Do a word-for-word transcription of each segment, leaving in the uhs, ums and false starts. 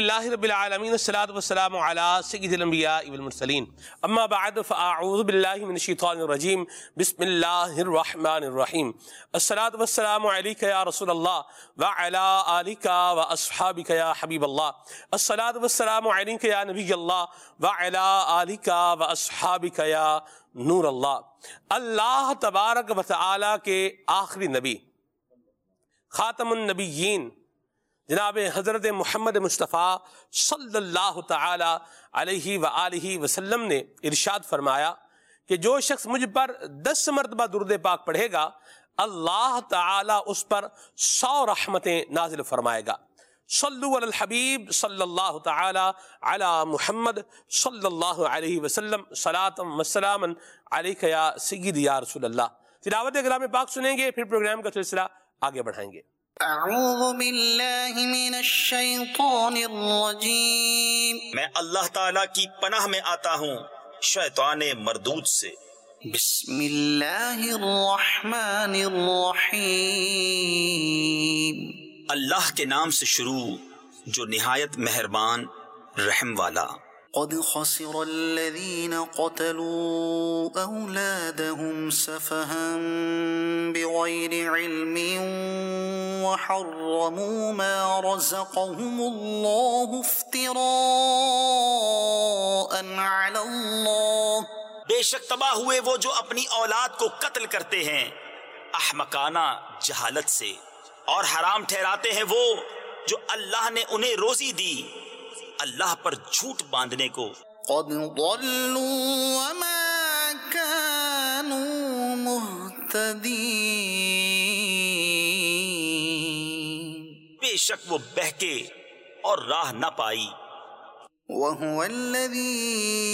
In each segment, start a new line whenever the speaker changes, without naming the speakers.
للہ رب العالمین الصلاۃ والسلام علی سید الانبیاء والمرسلین اما بعد فاعوذ باللہ من الشیطان الرجیم بسم اللہ الرحمن الرحیم الصلاۃ والسلام علیک یا رسول اللہ وعلی آلک واصحابک یا حبیب اللہ الصلاۃ والسلام علیک یا نبی اللہ وعلی آلک واصحابک یا نور اللہ۔ اللہ تبارک و تعالی کے آخری نبی خاتم النبیین جناب حضرت محمد مصطفیٰ صلی اللہ تعالی علیہ وآلہ وسلم نے ارشاد فرمایا کہ جو شخص مجھ پر دس مرتبہ درود پاک پڑھے گا اللہ تعالی اس پر سو رحمتیں نازل فرمائے گا۔ صلو علی الحبیب صلی اللہ تعالی علی محمد صلی اللہ علیہ وسلم صلاۃ و سلاما علیک یا سیدی یا رسول اللہ۔ تلاوت کلام پاک سنیں گے، پھر پروگرام کا سلسلہ آگے بڑھائیں گے۔
اعوذ باللہ من الشیطان الرجیم،
میں اللہ تعالیٰ کی پناہ میں آتا ہوں شیطان مردود سے۔
بسم اللہ الرحمن الرحیم،
اللہ کے نام سے شروع جو نہایت مہربان رحم والا۔
قد خسر الذین قتلوا اولادهم سفها بغیر علم وحرموا ما رزقهم اللہ افتراء علی اللہ۔
بے شک تباہ ہوئے وہ جو اپنی اولاد کو قتل کرتے ہیں احمقانہ جہالت سے، اور حرام ٹھہراتے ہیں وہ جو اللہ نے انہیں روزی دی اللہ پر جھوٹ باندھنے کو۔
قد ضلوا وما كانوا مهتدين،
بے شک وہ بہکے اور راہ نہ پائی۔
وهو الذي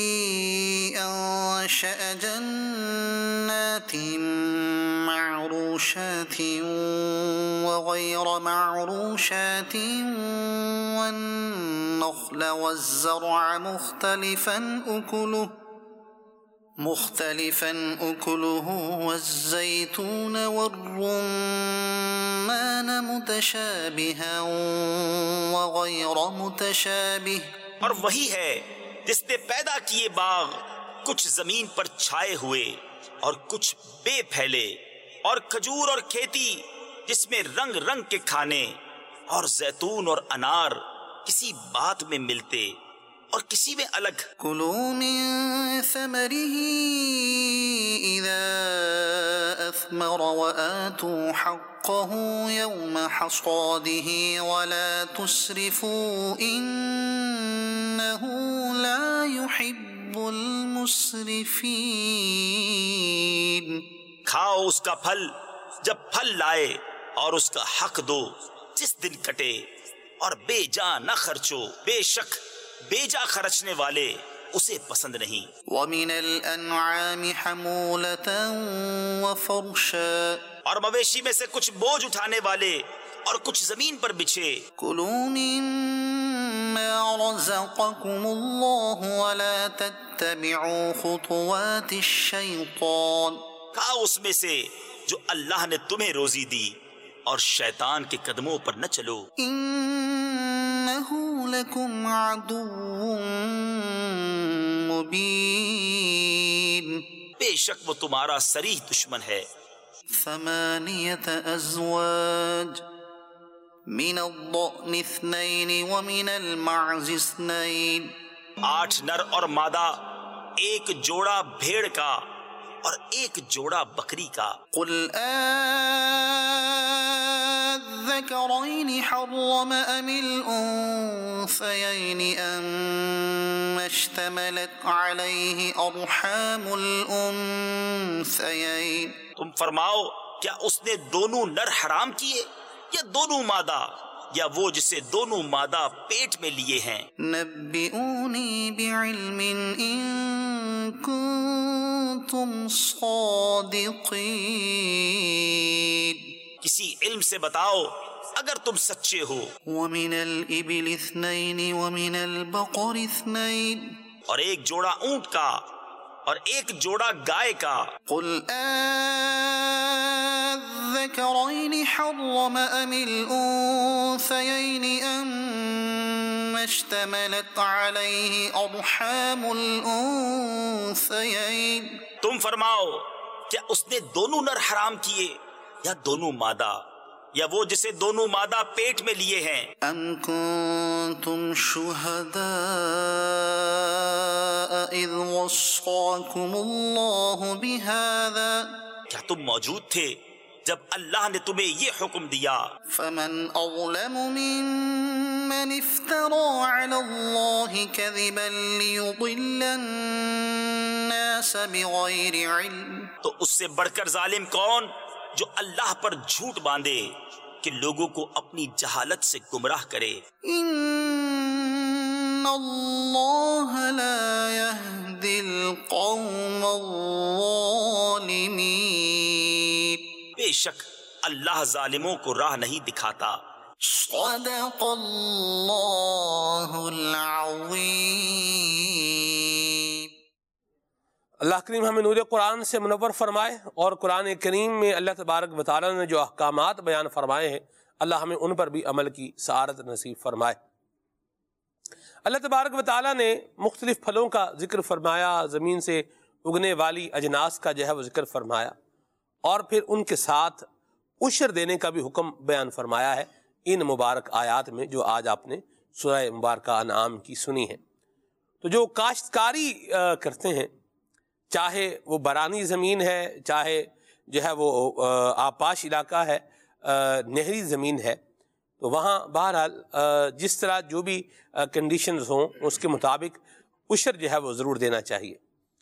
أنشأ جنات معروشات وغير معروشات والنخل والزرع مختلفا أكله مختلفا أكله والزيتون والرمان متشابها وغير متشابه،
اور وہی ہے جس نے پیدا کیے باغ کچھ زمین پر چھائے ہوئے اور کچھ بے پھیلے، اور کھجور اور کھیتی جس میں رنگ رنگ کے کھانے، اور زیتون اور انار کسی بات میں ملتے اور کسی میں الگ۔
كلوا من ثمره إذا أثمر وآتوا حقه يوم حصاده ولا تسرفوا إنه لا يحب المسرفين۔
کھاؤ اس کا پھل جب پھل لائے، اور اس کا حق دو جس دن کٹے، اور بے جا نہ خرچو، بے شک بے جا خرچنے والے اسے پسند نہیں۔
ومن الانعام حمولة وفرشا،
اور مویشی میں سے کچھ بوجھ اٹھانے والے اور کچھ زمین پر بچھے۔
كلوا مما رزقكم الله ولا تتبعوا خطوات الشيطان،
کھاؤ اس میں سے جو اللہ نے تمہیں روزی دی، اور شیطان کے قدموں پر نہ چلو۔
إنه لكم عدو مبين،
بے شک وہ تمہارا صریح دشمن ہے۔
ثمانية أزواج من الضأن اثنين ومن المعز اثنين،
آٹھ نر اور مادہ، ایک جوڑا بھیڑ کا اور ایک جوڑا بکری کا۔
قل الذكرين حرم أم الأنثيين أم اشتملت عليه أرحام الأنثيين،
تم فرماؤ کیا اس نے دونوں نر حرام کیے یا دونوں مادہ، یا وہ جسے دونوں مادہ پیٹ میں لیے ہیں؟
نبئوني بعلم إن كنتم صادقين،
کسی علم سے بتاؤ اگر تم سچے ہو۔
ومن الإبل اثنين ومن البقر اثنين،
اور ایک جوڑا اونٹ کا اور ایک جوڑا گائے کا۔
قل الذكرين حرم أم الأنثيين أم اشتملت عليه أرحام الأنثيين
تم فرماؤ کیا اس نے دونوں نر حرام کیے یا دونوں مادہ یا وہ جسے دونوں مادہ پیٹ میں لیے ہیں؟
أم كنتم شهداء إذ وصاكم الله بهذا
کیا تم موجود تھے جب اللہ نے تمہیں یہ حکم دیا؟
فمن أظلم ممن افترى على الله كذبا ليضل الناس بغير علم
تو اس سے بڑھ کر ظالم کون جو اللہ پر جھوٹ باندھے کہ لوگوں کو اپنی جہالت سے گمراہ کرے؟
ان اللہ لا يهدي القوم الظالمین
بے شک اللہ ظالموں کو راہ نہیں دکھاتا۔
صدق اللہ العظیم۔
اللہ کریم ہمیں نور قرآن سے منور فرمائے، اور قرآن کریم میں اللہ تبارک و تعالیٰ نے جو احکامات بیان فرمائے ہیں اللہ ہمیں ان پر بھی عمل کی سعادت نصیب فرمائے۔ اللہ تبارک و تعالیٰ نے مختلف پھلوں کا ذکر فرمایا، زمین سے اگنے والی اجناس کا جو ہے وہ ذکر فرمایا، اور پھر ان کے ساتھ عشر دینے کا بھی حکم بیان فرمایا ہے ان مبارک آیات میں جو آج آپ نے سورہ مبارکہ انعام کی سنی ہے۔ تو جو کاشتکاری کرتے ہیں، چاہے وہ برانی زمین ہے، چاہے جو ہے وہ آبپاش علاقہ ہے، نہری زمین ہے، تو وہاں بہرحال جس طرح جو بھی کنڈیشنز ہوں اس کے مطابق عشر جو ہے وہ ضرور دینا چاہیے۔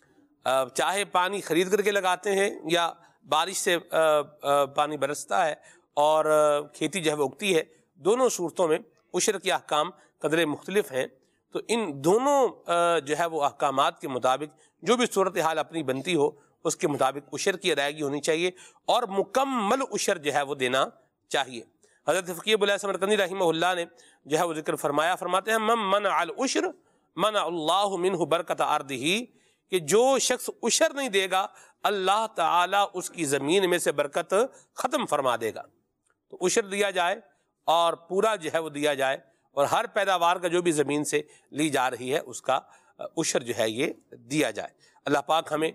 چاہے پانی خرید کر کے لگاتے ہیں یا بارش سے پانی برستا ہے اور کھیتی جو ہے وہ اگتی ہے، دونوں صورتوں میں عشر کے احکام قدرے مختلف ہیں۔ تو ان دونوں جو ہے وہ احکامات کے مطابق جو بھی صورتحال اپنی بنتی ہو اس کے مطابق عشر کی ادائیگی ہونی چاہیے، اور مکمل عشر جو ہے وہ دینا چاہیے۔ حضرت فقیہ ابو الحسن سمرقندی رحمہ اللہ نے جو ہے وہ ذکر فرمایا، فرماتے ہیں من منع العشر منع اللہ منہ برکت ارضہ، کہ جو شخص عشر نہیں دے گا اللہ تعالیٰ اس کی زمین میں سے برکت ختم فرما دے گا۔ تو عشر دیا جائے اور پورا جو ہے وہ دیا جائے، اور ہر پیداوار کا جو بھی زمین سے لی جا رہی ہے اس کا عشر جو ہے یہ دیا جائے۔ اللہ پاک ہمیں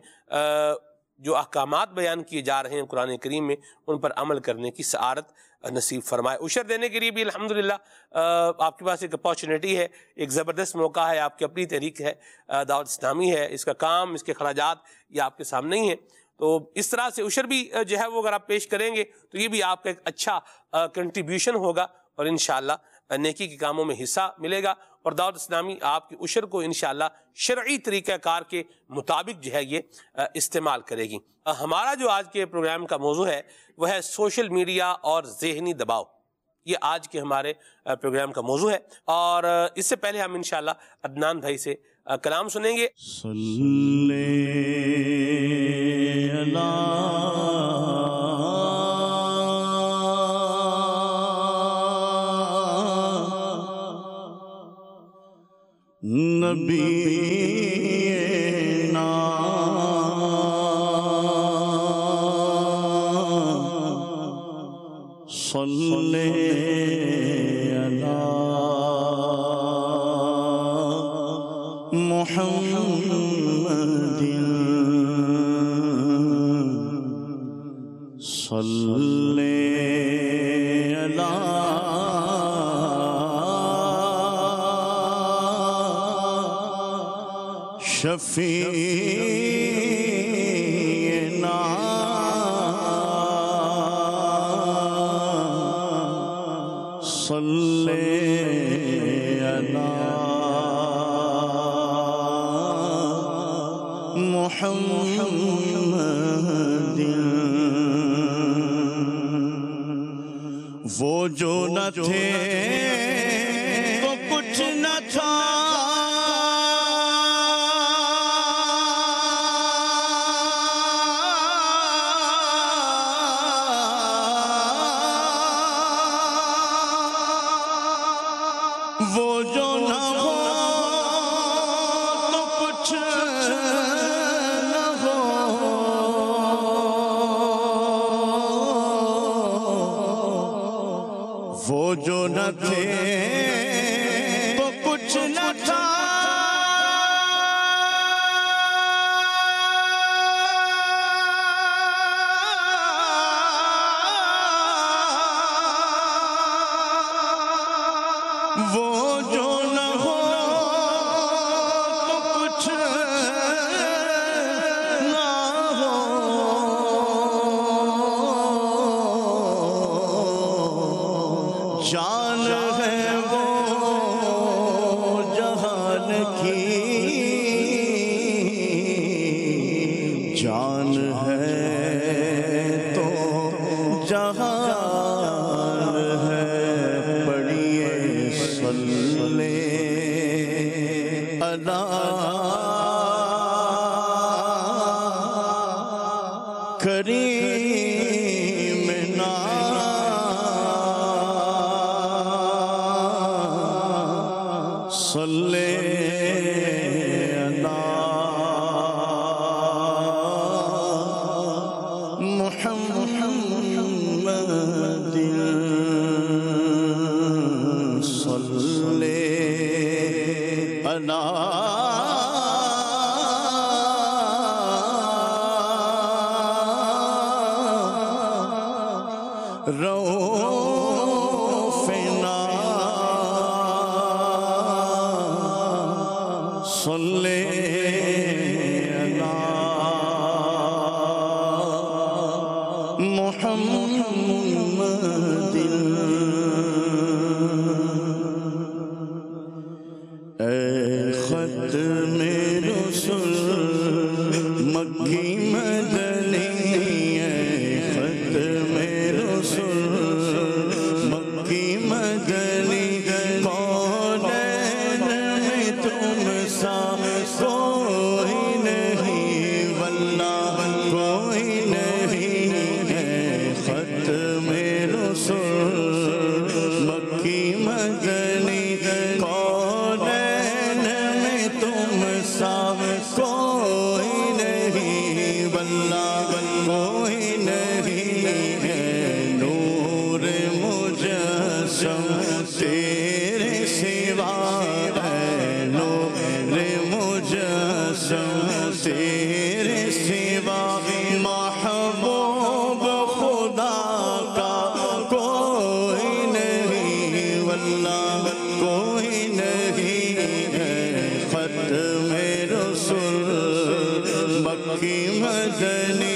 جو احکامات بیان کیے جا رہے ہیں قرآن کریم میں ان پر عمل کرنے کی سعادت نصیب فرمائے۔ عشر دینے کے لیے بھی الحمدللہ آپ کے پاس ایک اپارچونیٹی ہے، ایک زبردست موقع ہے، آپ کی اپنی تحریک ہے، دعوت اسلامی ہے، اس کا کام، اس کے خراجات یہ آپ کے سامنے ہی ہیں۔ تو اس طرح سے عشر بھی جو ہے وہ اگر آپ پیش کریں گے تو یہ بھی آپ کا ایک اچھا کنٹریبیوشن ہوگا، اور انشاءاللہ نیکی کے کاموں میں حصہ ملے گا، اور دعوت اسلامی آپ کے عشر کو انشاءاللہ شرعی طریقہ کار کے مطابق جو ہے یہ استعمال کرے گی۔ ہمارا جو آج کے پروگرام کا موضوع ہے وہ ہے سوشل میڈیا اور ذہنی دباؤ، یہ آج کے ہمارے پروگرام کا موضوع ہے، اور اس سے پہلے ہم انشاءاللہ عدنان بھائی سے کلام سنیں گے۔
صلی نبینا صلی علی محمد صلی علی شفیعنا صلی علی محمد وہ جو نہ تھے تو کچھ نہ تھا، وہ جو نہ ہو تو کچھ نہ ہو، وہ جو نہ تھا وہ جو نہ ہو تو کچھ نہ ہو، جان ہے وہ جہان کی، جان ہے تو جہان ہے۔ پڑھیے صلی علی کریمنا صلی علی محمد صلی علی روفنا صلی علی محمد۔ اے ختم رسول مکی مدنی، اے ختم رسول مکی مدنی، کونین میں تم سا کوئی نہیں، واللہ کوئی نہیں۔ اے ختم رسول مکی مدنی، کونین میں تم سا کوئی نہیں، واللہ کوئی نہیں۔ ہے نور مجسم تیرے سوا، ہے نور مجسم تیرے سوا، محبوب خدا کا کوئی نہیں، واللہ کوئی نہیں۔ ہے ختم رسول مکی مدنی،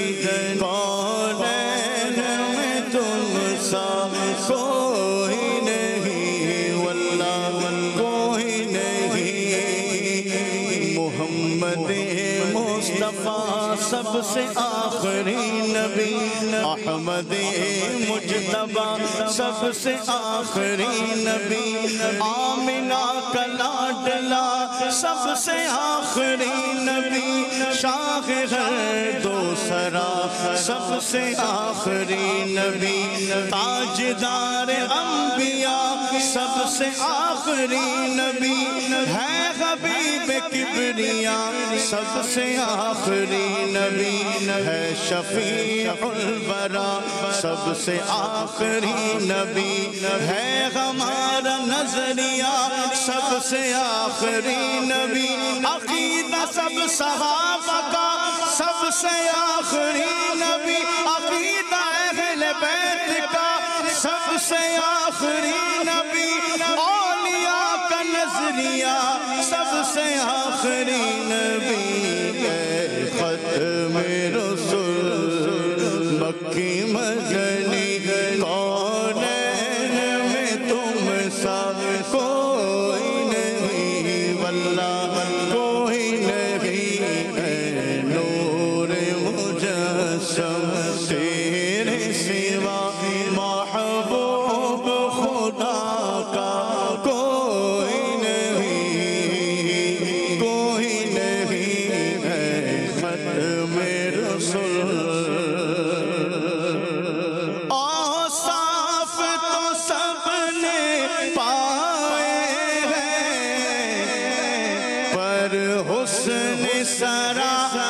کونین میں تم سا کوئی نہیں، واللہ کوئی نہیں۔ محمد مصطفیٰ سب سے آخری نبی، احمد مجتبیٰ سب سے آخری نبی، آمنہ کا لاڈلا سب سے آخری نبی، شاہ ہر دو سرا سب سے آخری نبی، تاجدار انبیاء سب سے آخری نبی، ہے حبیب کبریاء سب سے آخری نبی، ہے شفیع الورا سب سے آخری نبی، ہے ہمارا نظریہ سب سے آخری نبی، عقیدہ سب صحابہ کا سب سے آخری نبی، عقیدہ اہل بیت کا سب سے آخری نبی، اولیاء کا نظریہ سب سے آخری نبی۔ اے ختم رسول مکی مدنی، کونین میں تم سا کوئی نہیں، واللہ کوئی نہیں۔ اے نور مجسم تیرے سوا، محبوب خدا کا کوئی نہیں، کوئی نہیں۔ ہے ختم رسول اوصاف تو سب نے پائے ہیں، پر حسن سرا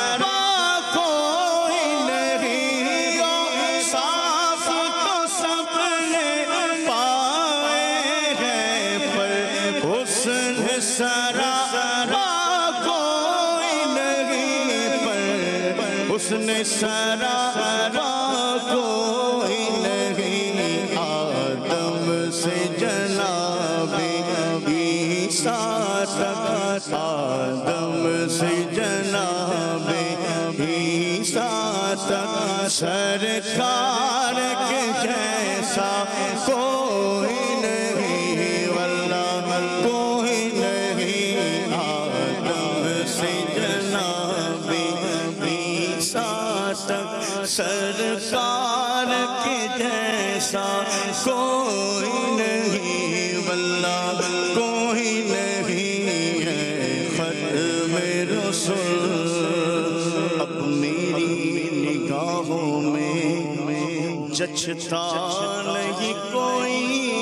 کوئی نہیں، اوصاف تو سب نے پائے ہیں، پر حسن سرا کوئی نہیں پر حسن سرا کوئی نہیں آدم سے جناب عیسیٰ تک آدم سے جناب عیسیٰ تک سرکار کے جیسا کوئی نہیں واللہ کوئی نہیں آدم سے جناب عیسیٰ تک سرکار کے جیسا کوئی نہیں واللہ کوئی نہیں ہے ختم رسول اب میری نگاہوں میں جچتا نہیں کوئی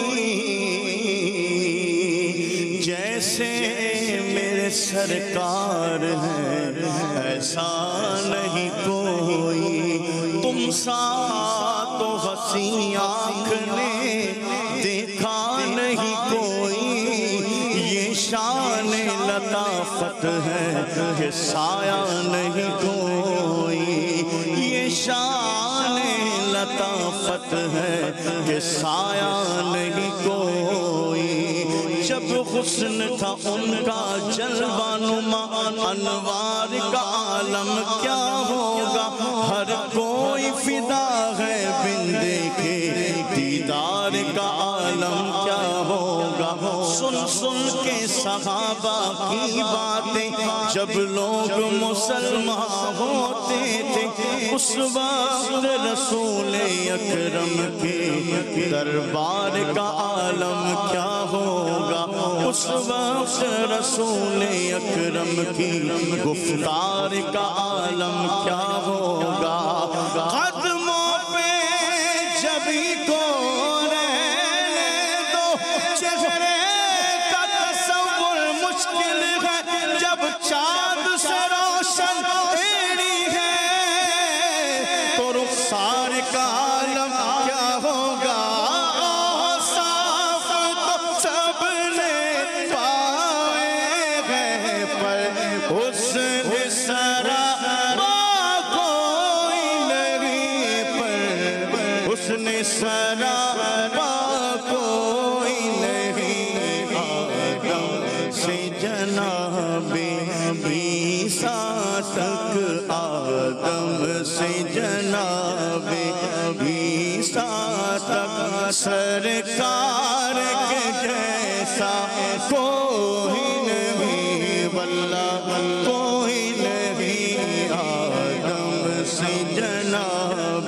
جیسے میرے سرکار ہیں ایسا نہیں کوئی تم سا تو ہنسی آنکھ نے دیکھا نہیں کوئی یہ شان لطافت ہے کہ سایہ نہیں کوئی یہ شان لطافت ہے کہ سایہ نہیں کوئی جب حسن تھا ان کا جلوہ نما انوار کا عالم کیا ہوگا ہر کوئی فدا ہے بن دیکھے دیدار کا عالم کیا ہوگا سن سن کے صحابہ کی باتیں جب لوگ مسلمان ہوتے تھے اس وقت رسول اکرم کے دربار کا عالم کیا ہوگا اس وقت رسول اکرم کی گفتار کا عالم کیا ہوگا قدموں پہ جبھی کو رہنے دو چہرے کا تصور مشکل ہے جب چاند سے روشن ایڑی ہے تو رخسار کا عالم کیا ہوگا صاف تو سب نے پائے ہیں پر حسن سرا کوئی نہیں پر حسن سرا کوئی نہیں آدم سے جناب عیسیٰ تک آدم سے جناب عیسیٰ تک سرکار کے جیسا کوئی نہیں واللہ کوئی نہیں آدم سے جناب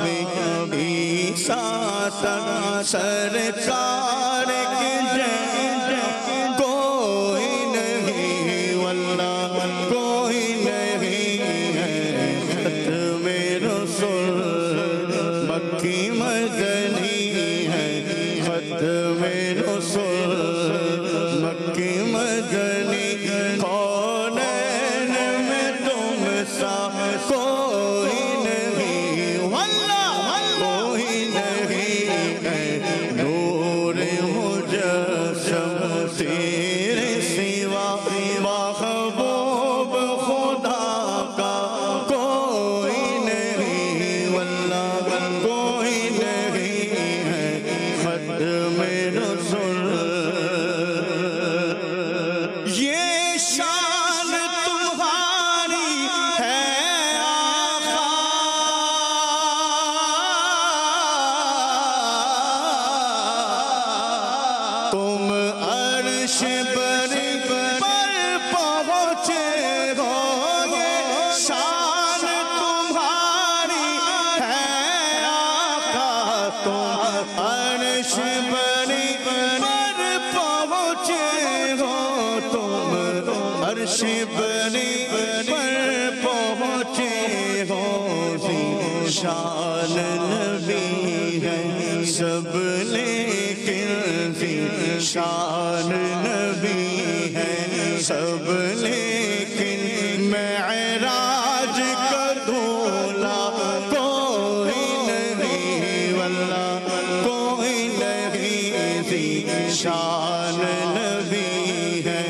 عیسیٰ تک سرکار کے جیسا کوئی نہیں واللہ کوئی نہیں ہے ختم رسول مکی مدنی ہے ختم رسول مکی مدنی کونین میں تم سا کوئی نہیں واللہ کوئی نہیں ہے نور مجسم تیرے سوا محبوب خدا کا کوئی نہیں واللہ کوئی نہیں ہے ختم رسول یہ شان تمہاری ہے آقا تم عرش بری پر پہنچے ہو یہ شان تمہاری ہے آقا تم عرش بری پر پہنچے ہو تم عرش بری پر پہنچے ہو شان نبی ہے سب لیکن شان نبی ہے سب لیکن معراج کا دھولا کوئی نہیں واللہ کوئی نہیں شان نبی ہے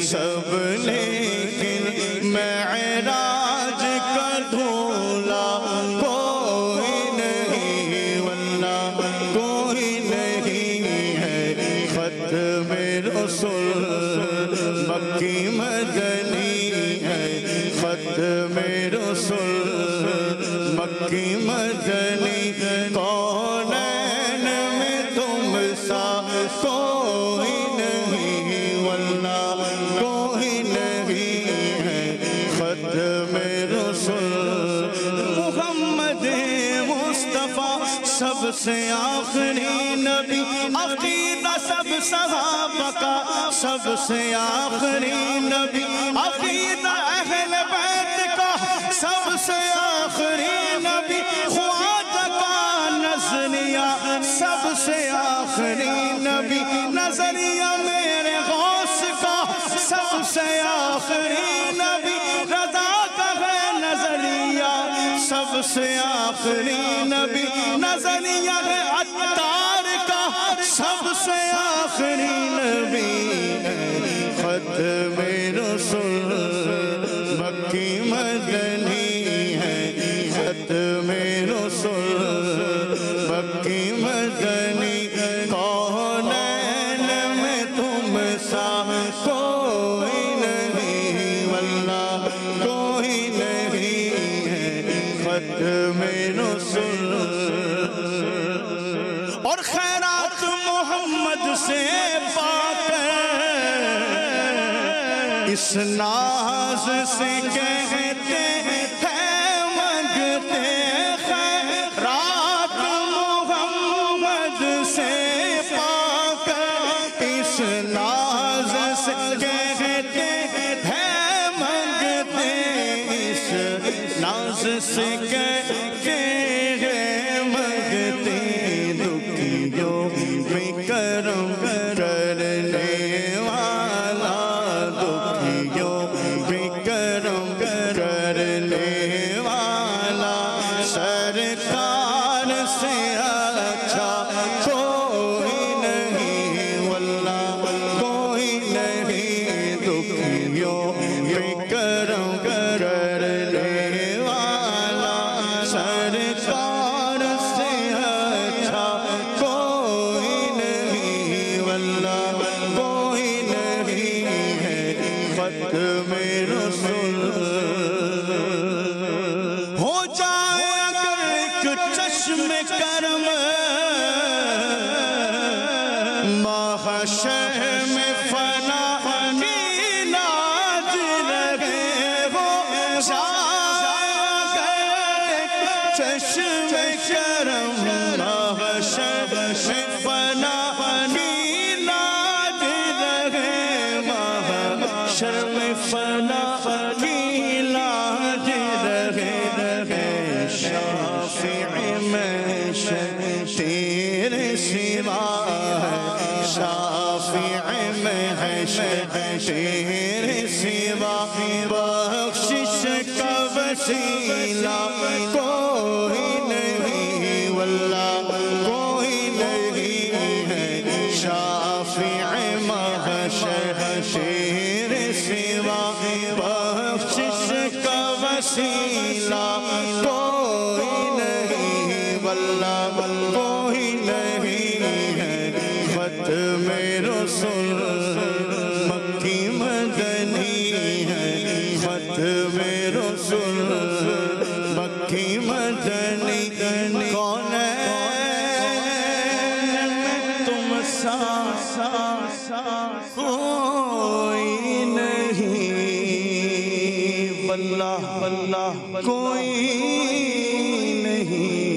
سب لیکن معراج کا دھولا کوئی نہیں، واللہ کوئی نہیں ہے ختم رسول مکی مدنی ہے، ختم رسول مکی مدنی، کونین میں تم سا کوئی نہیں، واللہ کوئی نہیں ہے ختم رسول محمد مصطفیٰ سب سے آخری نبی، عقیدہ سب صحابہ کا سب سے آخری نبی، عقیدہ اہل بیت کا سب سے آخری نبی، خواجہ کا نظریہ سب سے آخری نبی، نظریہ میرے غوث کا سب سے آخری نبی، رضا کا ہے نظریہ سب سے آخری نبی، نظریہ ہے عطار کا سب سے آخری نبی، ختم رسول مکی مدنی ہے، ختم رسول مکی مدنی، کونین میں تم سا کوئی نہیں، واللہ کوئی نہیں ہے ختم رسول، اور خیرات محمد سے پا کر اس ناز سے کہتے ہیں منگتے خیرات محمد سے پا کر اس ناز سے کہتے ہیں منگتے، اس ناز سے کہتے ہیں منگتے، دکھیوں میں کرم کرنے والا، دکھیوں میں کرم کرنے والا، سرکار سے اچھا کوئی نہیں، واللہ کوئی نہیں، دکھیوں میں کرم کرنے والا، سرکار سے اچھا کوئی نہیں، واللہ کوئی نہیں ہے ختم رسول، ہو جائے اگر ایک چشم کرم محشر میں فنا کی لاج لگے، ہو جائے اگر ایک چشم کرم محشر میں فنا کی لاج لگے، محشر میں فنا کی لاج لگے، شافع میں تیرے سوا ہے، شافع میں ہے تیرے سوا، بخشش کا وسیلہ کوئی نہیں، واللہ کوئی نہیں ہے شافع محشر تیرے سوا، بخشش کا وسیلہ کوئی نہیں، واللہ کوئی نہیں ہے ختم رسول مکی مدنی ہے، ختم رسول مکی مدنی، کونین میں تم سا کوئی نہیں، واللہ واللہ کوئی نہیں،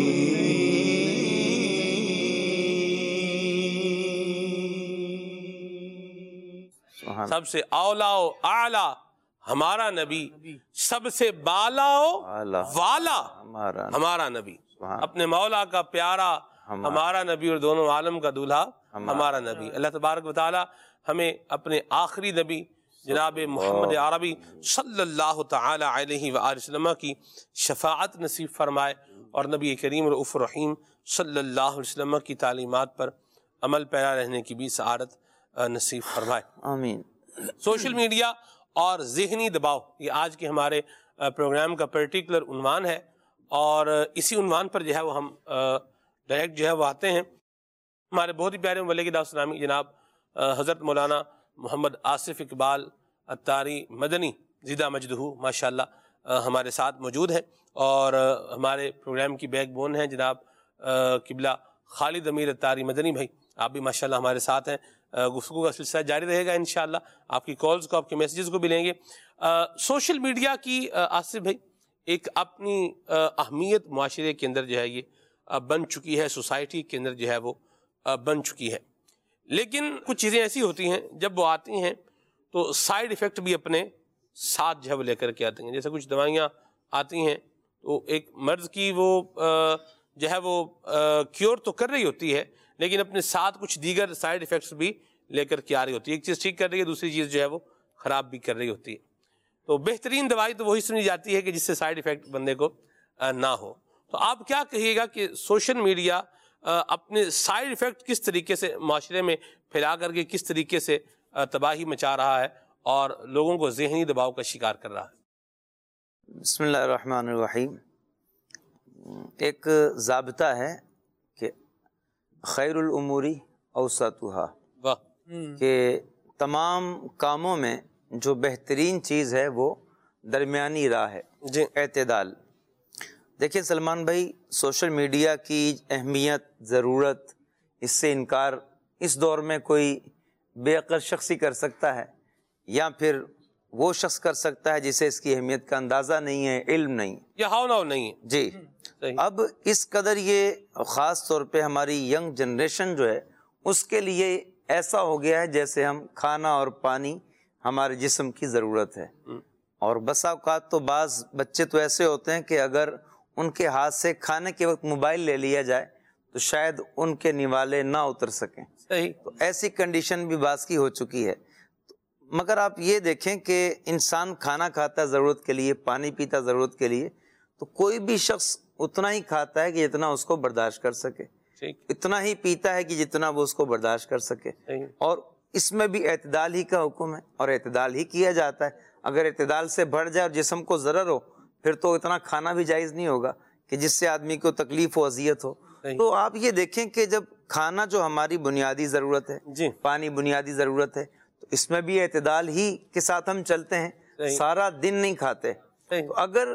سب سے اولا و اعلیٰ ہمارا نبی، سب سے بالا و والا ہمارا نبی، اپنے مولا کا پیارا ہمارا نبی اور دونوں عالم کا دولہا ہمارا نبی۔ اللہ تبارک و تعالی ہمیں اپنے آخری نبی جناب محمد عربی صلی اللہ تعالی علیہ وآلہ وسلم کی شفاعت نصیب فرمائے، اور نبی کریم رؤوف رحیم صلی اللہ علیہ وسلم کی تعلیمات پر عمل پیرا رہنے کی بھی سعادت نصیب فرمائے،
آمین۔
سوشل میڈیا اور ذہنی دباؤ، یہ آج کے ہمارے پروگرام کا پرٹیکولر عنوان ہے، اور اسی عنوان پر جو ہے وہ ہم ڈائریکٹ جو ہے وہ آتے ہیں۔ ہمارے بہت ہی پیارے مبلغ دعوت اسلامی جناب حضرت مولانا محمد آصف اقبال اتاری مدنی زیدہ مجدہ ماشاءاللہ ہمارے ساتھ موجود ہیں، اور ہمارے پروگرام کی بیک بون ہیں جناب قبلہ خالد امیر اتاری مدنی بھائی، آپ بھی ماشاءاللہ ہمارے ساتھ ہیں۔ گفتگو کا سلسلہ جاری رہے گا انشاءاللہ، آپ کی کالز کو، آپ کے میسیجز کو بھی لیں گے۔ سوشل میڈیا کی آصف بھائی ایک اپنی اہمیت معاشرے کے اندر جو ہے یہ بن چکی ہے، سوسائٹی کے اندر جو ہے وہ بن چکی ہے، لیکن کچھ چیزیں ایسی ہوتی ہیں جب وہ آتی ہیں تو سائیڈ ایفیکٹ بھی اپنے ساتھ جو ہے وہ لے کر کے آتے ہیں۔ جیسے کچھ دوائیاں آتی ہیں تو ایک مرض کی وہ جو ہے وہ کیور تو کر رہی ہوتی ہے، لیکن اپنے ساتھ کچھ دیگر سائیڈ ایفیکٹس بھی لے کر کے آ رہی ہوتی ہے۔ ایک چیز ٹھیک کر رہی ہے، دوسری چیز جو ہے وہ خراب بھی کر رہی ہوتی ہے۔ تو بہترین دوائی تو وہی سمجھی جاتی ہے کہ جس سے سائیڈ ایفیکٹ بندے کو نہ ہو۔ تو آپ کیا کہیے گا کہ سوشل میڈیا اپنے سائیڈ ایفیکٹ کس طریقے سے معاشرے میں پھیلا کر کے کس طریقے سے تباہی مچا رہا ہے اور لوگوں کو ذہنی دباؤ کا شکار کر رہا ہے؟
بسم اللہ الرحمن الرحیم۔ ایک ضابطہ ہے کہ خیر الاموری اوسطها،
واہ،
کہ تمام کاموں میں جو بہترین چیز ہے وہ درمیانی راہ ہے،
جی
اعتدال۔ دیکھیں سلمان بھائی، سوشل میڈیا کی اہمیت، ضرورت، اس سے انکار اس دور میں کوئی بے عقل شخص ہی کر سکتا ہے، یا پھر وہ شخص کر سکتا ہے جسے اس کی اہمیت کا اندازہ نہیں ہے، علم نہیں۔
یہ ہاؤ ناؤ نہیں ہے۔
جی،
صحیح۔
اب اس قدر یہ خاص طور پہ ہماری ینگ جنریشن جو ہے اس کے لیے ایسا ہو گیا ہے جیسے ہم کھانا اور پانی ہمارے جسم کی ضرورت ہے۔ اور بسا اوقات تو بعض بچے تو ایسے ہوتے ہیں کہ اگر ان کے ہاتھ سے کھانے کے وقت موبائل لے لیا جائے تو شاید ان کے نوالے نہ اتر سکیں۔
صحیح۔
تو ایسی کنڈیشن بھی بعض کی ہو چکی ہے۔ مگر آپ یہ دیکھیں کہ انسان کھانا کھاتا ہے ضرورت کے لیے، پانی پیتا ضرورت کے لیے، تو کوئی بھی شخص اتنا ہی کھاتا ہے کہ جتنا اس کو برداشت کر سکے، اتنا ہی پیتا ہے کہ جتنا وہ اس کو برداشت کر سکے، اور اس میں بھی اعتدال ہی کا حکم ہے اور اعتدال ہی کیا جاتا ہے۔ اگر اعتدال سے بڑھ جائے اور جسم کو ضرر ہو پھر تو اتنا کھانا بھی جائز نہیں ہوگا کہ جس سے آدمی کو تکلیف و اذیت ہو۔ تو آپ یہ دیکھیں کہ جب کھانا جو ہماری بنیادی ضرورت ہے، پانی بنیادی ضرورت ہے، تو اس میں بھی اعتدال ہی کے ساتھ ہم چلتے ہیں، سارا دن نہیں کھاتے۔ تو اگر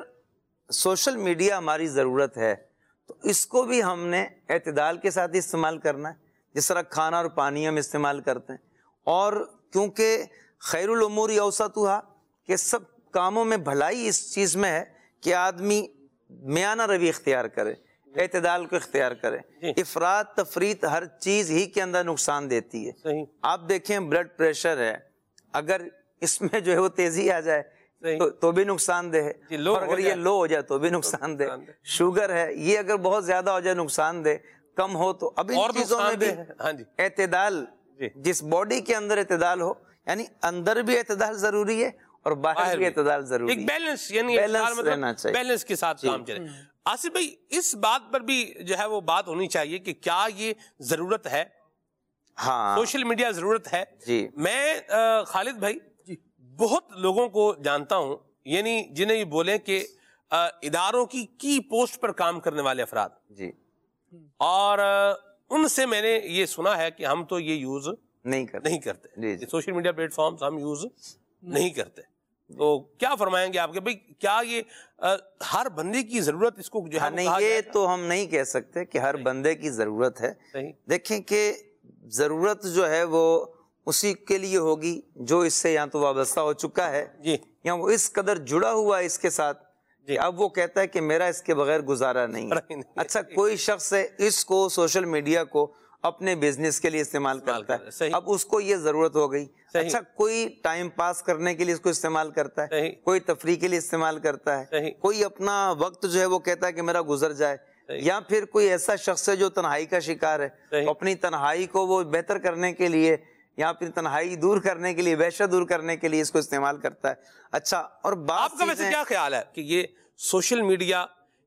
سوشل میڈیا ہماری ضرورت ہے تو اس کو بھی ہم نے اعتدال کے ساتھ استعمال کرنا ہے، جس طرح کھانا اور پانی ہم استعمال کرتے ہیں۔ اور کیونکہ خیر الامور اوسطها، کہ سب کاموں میں بھلائی اس چیز میں ہے کہ آدمی میانہ روی اختیار کرے، اعتدال کو اختیار کرے۔ افراط تفریط ہر چیز ہی کے اندر نقصان دیتی ہے۔ آپ دیکھیں بلڈ پریشر ہے، اگر اس میں جو ہے وہ تیزی آ جائے تو, تو بھی نقصان دہ ہے، اور اگر یہ لو ہو جائے تو بھی نقصان دہ۔ شوگر ہے، یہ اگر بہت زیادہ ہو جائے نقصان دہ، کم ہو تو اب ان چیزوں میں بھی اعتدال، جس باڈی کے اندر اعتدال ہو، یعنی اندر بھی اعتدال ضروری ہے اور باہر بھی اعتدال ضروری ہے،
ایک بیلنس، یعنی
بیلنس رہنا چاہیے،
بیلنس کے ساتھ کام چلے۔ آصف بھائی اس بات پر بھی جو ہے وہ بات ہونی چاہیے کہ کیا یہ ضرورت ہے؟
ہاں،
سوشل میڈیا ضرورت ہے؟
جی،
میں خالد بھائی بہت لوگوں کو جانتا ہوں، یعنی جنہیں یہ بولیں کہ اداروں کی کی پوسٹ پر کام کرنے والے افراد،
جی،
اور ان سے میں نے یہ سنا ہے کہ ہم تو یہ یوز
نہیں کرتے
نہیں کرتے، سوشل میڈیا پلیٹ فارمز ہم یوز نہیں کرتے۔ تو کیا فرمائیں گے آپ کے بھائی، کیا یہ ہر بندے کی ضرورت اس کو جو ہے؟
نہیں، یہ تو ہم نہیں کہہ سکتے کہ ہر بندے کی ضرورت ہے۔ دیکھیں کہ ضرورت جو ہے وہ اسی کے لیے ہوگی جو اس سے یا تو وابستہ ہو چکا ہے یا وہ اس قدر جڑا ہوا ہے اس کے ساتھ کہ اب وہ کہتا ہے کہ میرا اس کے بغیر گزارا نہیں ہے۔ اچھا، کوئی شخص ہے اس کو سوشل میڈیا کو اپنے بزنس کے لیے استعمال کرتا ہے، اب اس کو یہ ضرورت ہو گئی۔ اچھا، کوئی ٹائم پاس کرنے کے لیے اس کو استعمال کرتا ہے، کوئی تفریح کے لیے استعمال کرتا ہے، کوئی اپنا وقت جو ہے وہ کہتا ہے کہ میرا گزر جائے، یا پھر کوئی ایسا شخص ہے جو تنہائی کا شکار ہے، اپنی تنہائی کو وہ بہتر کرنے کے لیے یا پھر تنہائی دور کرنے کے لیے، وحشت دور کرنے کے لیے اس کو استعمال کرتا ہے۔ اچھا، اور
آپ کا ویسے کیا خیال ہے کہ یہ سوشل میڈیا